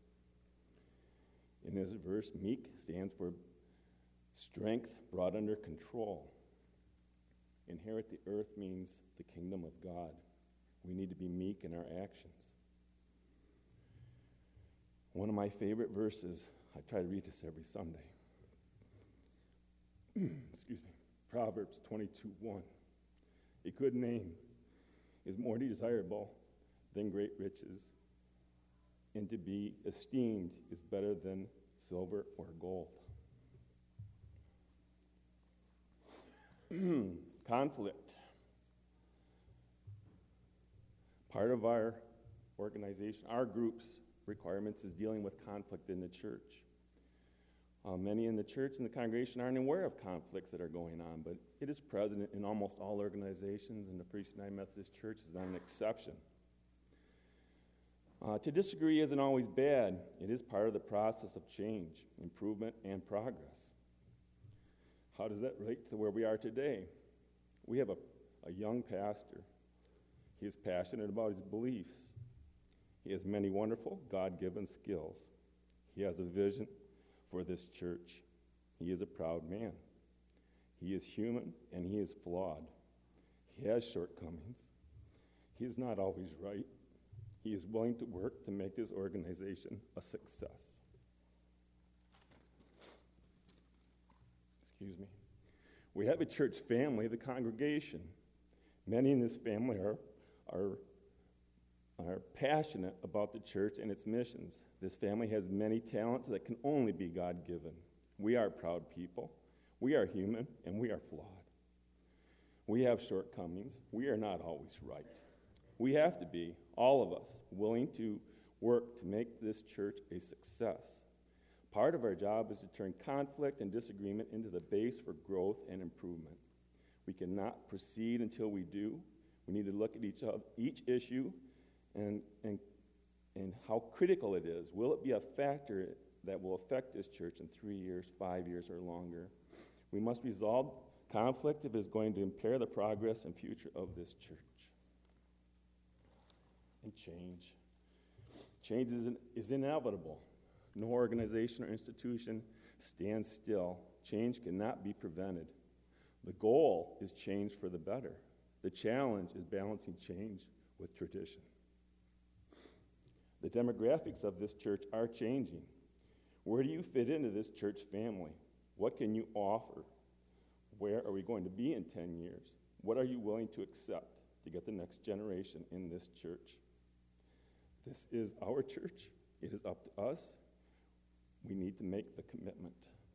In this verse, meek stands for strength brought under control. Inherit the earth means the kingdom of God. We need to be meek in our actions. One of my favorite verses, I try to read this every Sunday. Excuse me. Proverbs twenty-two one. A good name is more desirable than great riches, and to be esteemed is better than silver or gold. Conflict. Part of our organization, our group's requirements is dealing with conflict in the church. Uh, many in the church and the congregation aren't aware of conflicts that are going on, but it is present in almost all organizations, and the Free United Methodist Church is not an exception. Uh, to disagree isn't always bad. It is part of the process of change, improvement, and progress. How does that relate to where we are today? We have a, a young pastor. He is passionate about his beliefs. He has many wonderful God-given skills. He has a vision for this church. He is a proud man. He is human and he is flawed. He has shortcomings. He is not always right. He is willing to work to make this organization a success. Excuse me. We have a church family, the congregation. Many in this family are, are, are passionate about the church and its missions. This family has many talents that can only be God-given. We are proud people. We are human, and we are flawed. We have shortcomings. We are not always right. We have to be, all of us, willing to work to make this church a success. Part of our job is to turn conflict and disagreement into the base for growth and improvement. We cannot proceed until we do. We need to look at each, other, each issue and, and, and how critical it is. Will it be a factor that will affect this church in three years, five years, or longer? We must resolve conflict if it is going to impair the progress and future of this church. and change. Change is, in, is inevitable. No organization or institution stands still. Change cannot be prevented. The goal is change for the better. The challenge is balancing change with tradition. The demographics of this church are changing. Where do you fit into this church family? What can you offer? Where are we going to be in ten years? What are you willing to accept to get the next generation in this church? This is our church. It is up to us. We need to make the commitment.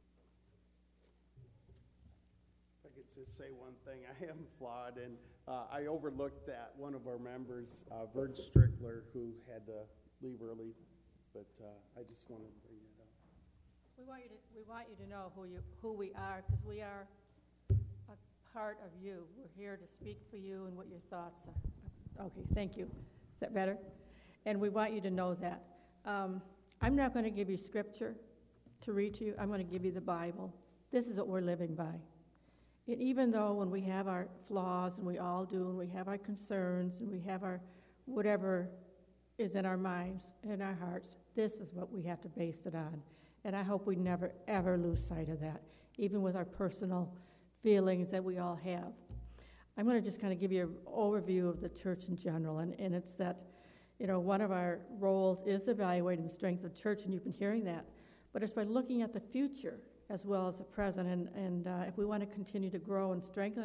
If I could just say one thing, I am flawed, and uh, I overlooked that one of our members, uh, Vern Strickler, who had to leave early, but uh, I just wanted to bring it up. We want you to, we want you to know who you, who we are, because we are a part of you. We're here to speak for you and what your thoughts are. Okay, thank you. Is that better? And we want you to know that. Um, I'm not going to give you scripture to read to you. I'm going to give you the Bible. This is what we're living by. And even though when we have our flaws, and we all do, and we have our concerns, and we have our whatever is in our minds and our hearts, this is what we have to base it on. And I hope we never, ever lose sight of that, even with our personal feelings that we all have. I'm going to just kind of give you an overview of the church in general, and, and it's that, you know, one of our roles is evaluating the strength of the church, and you've been hearing that. But it's by looking at the future as well as the present, and, and uh, if we want to continue to grow and strengthen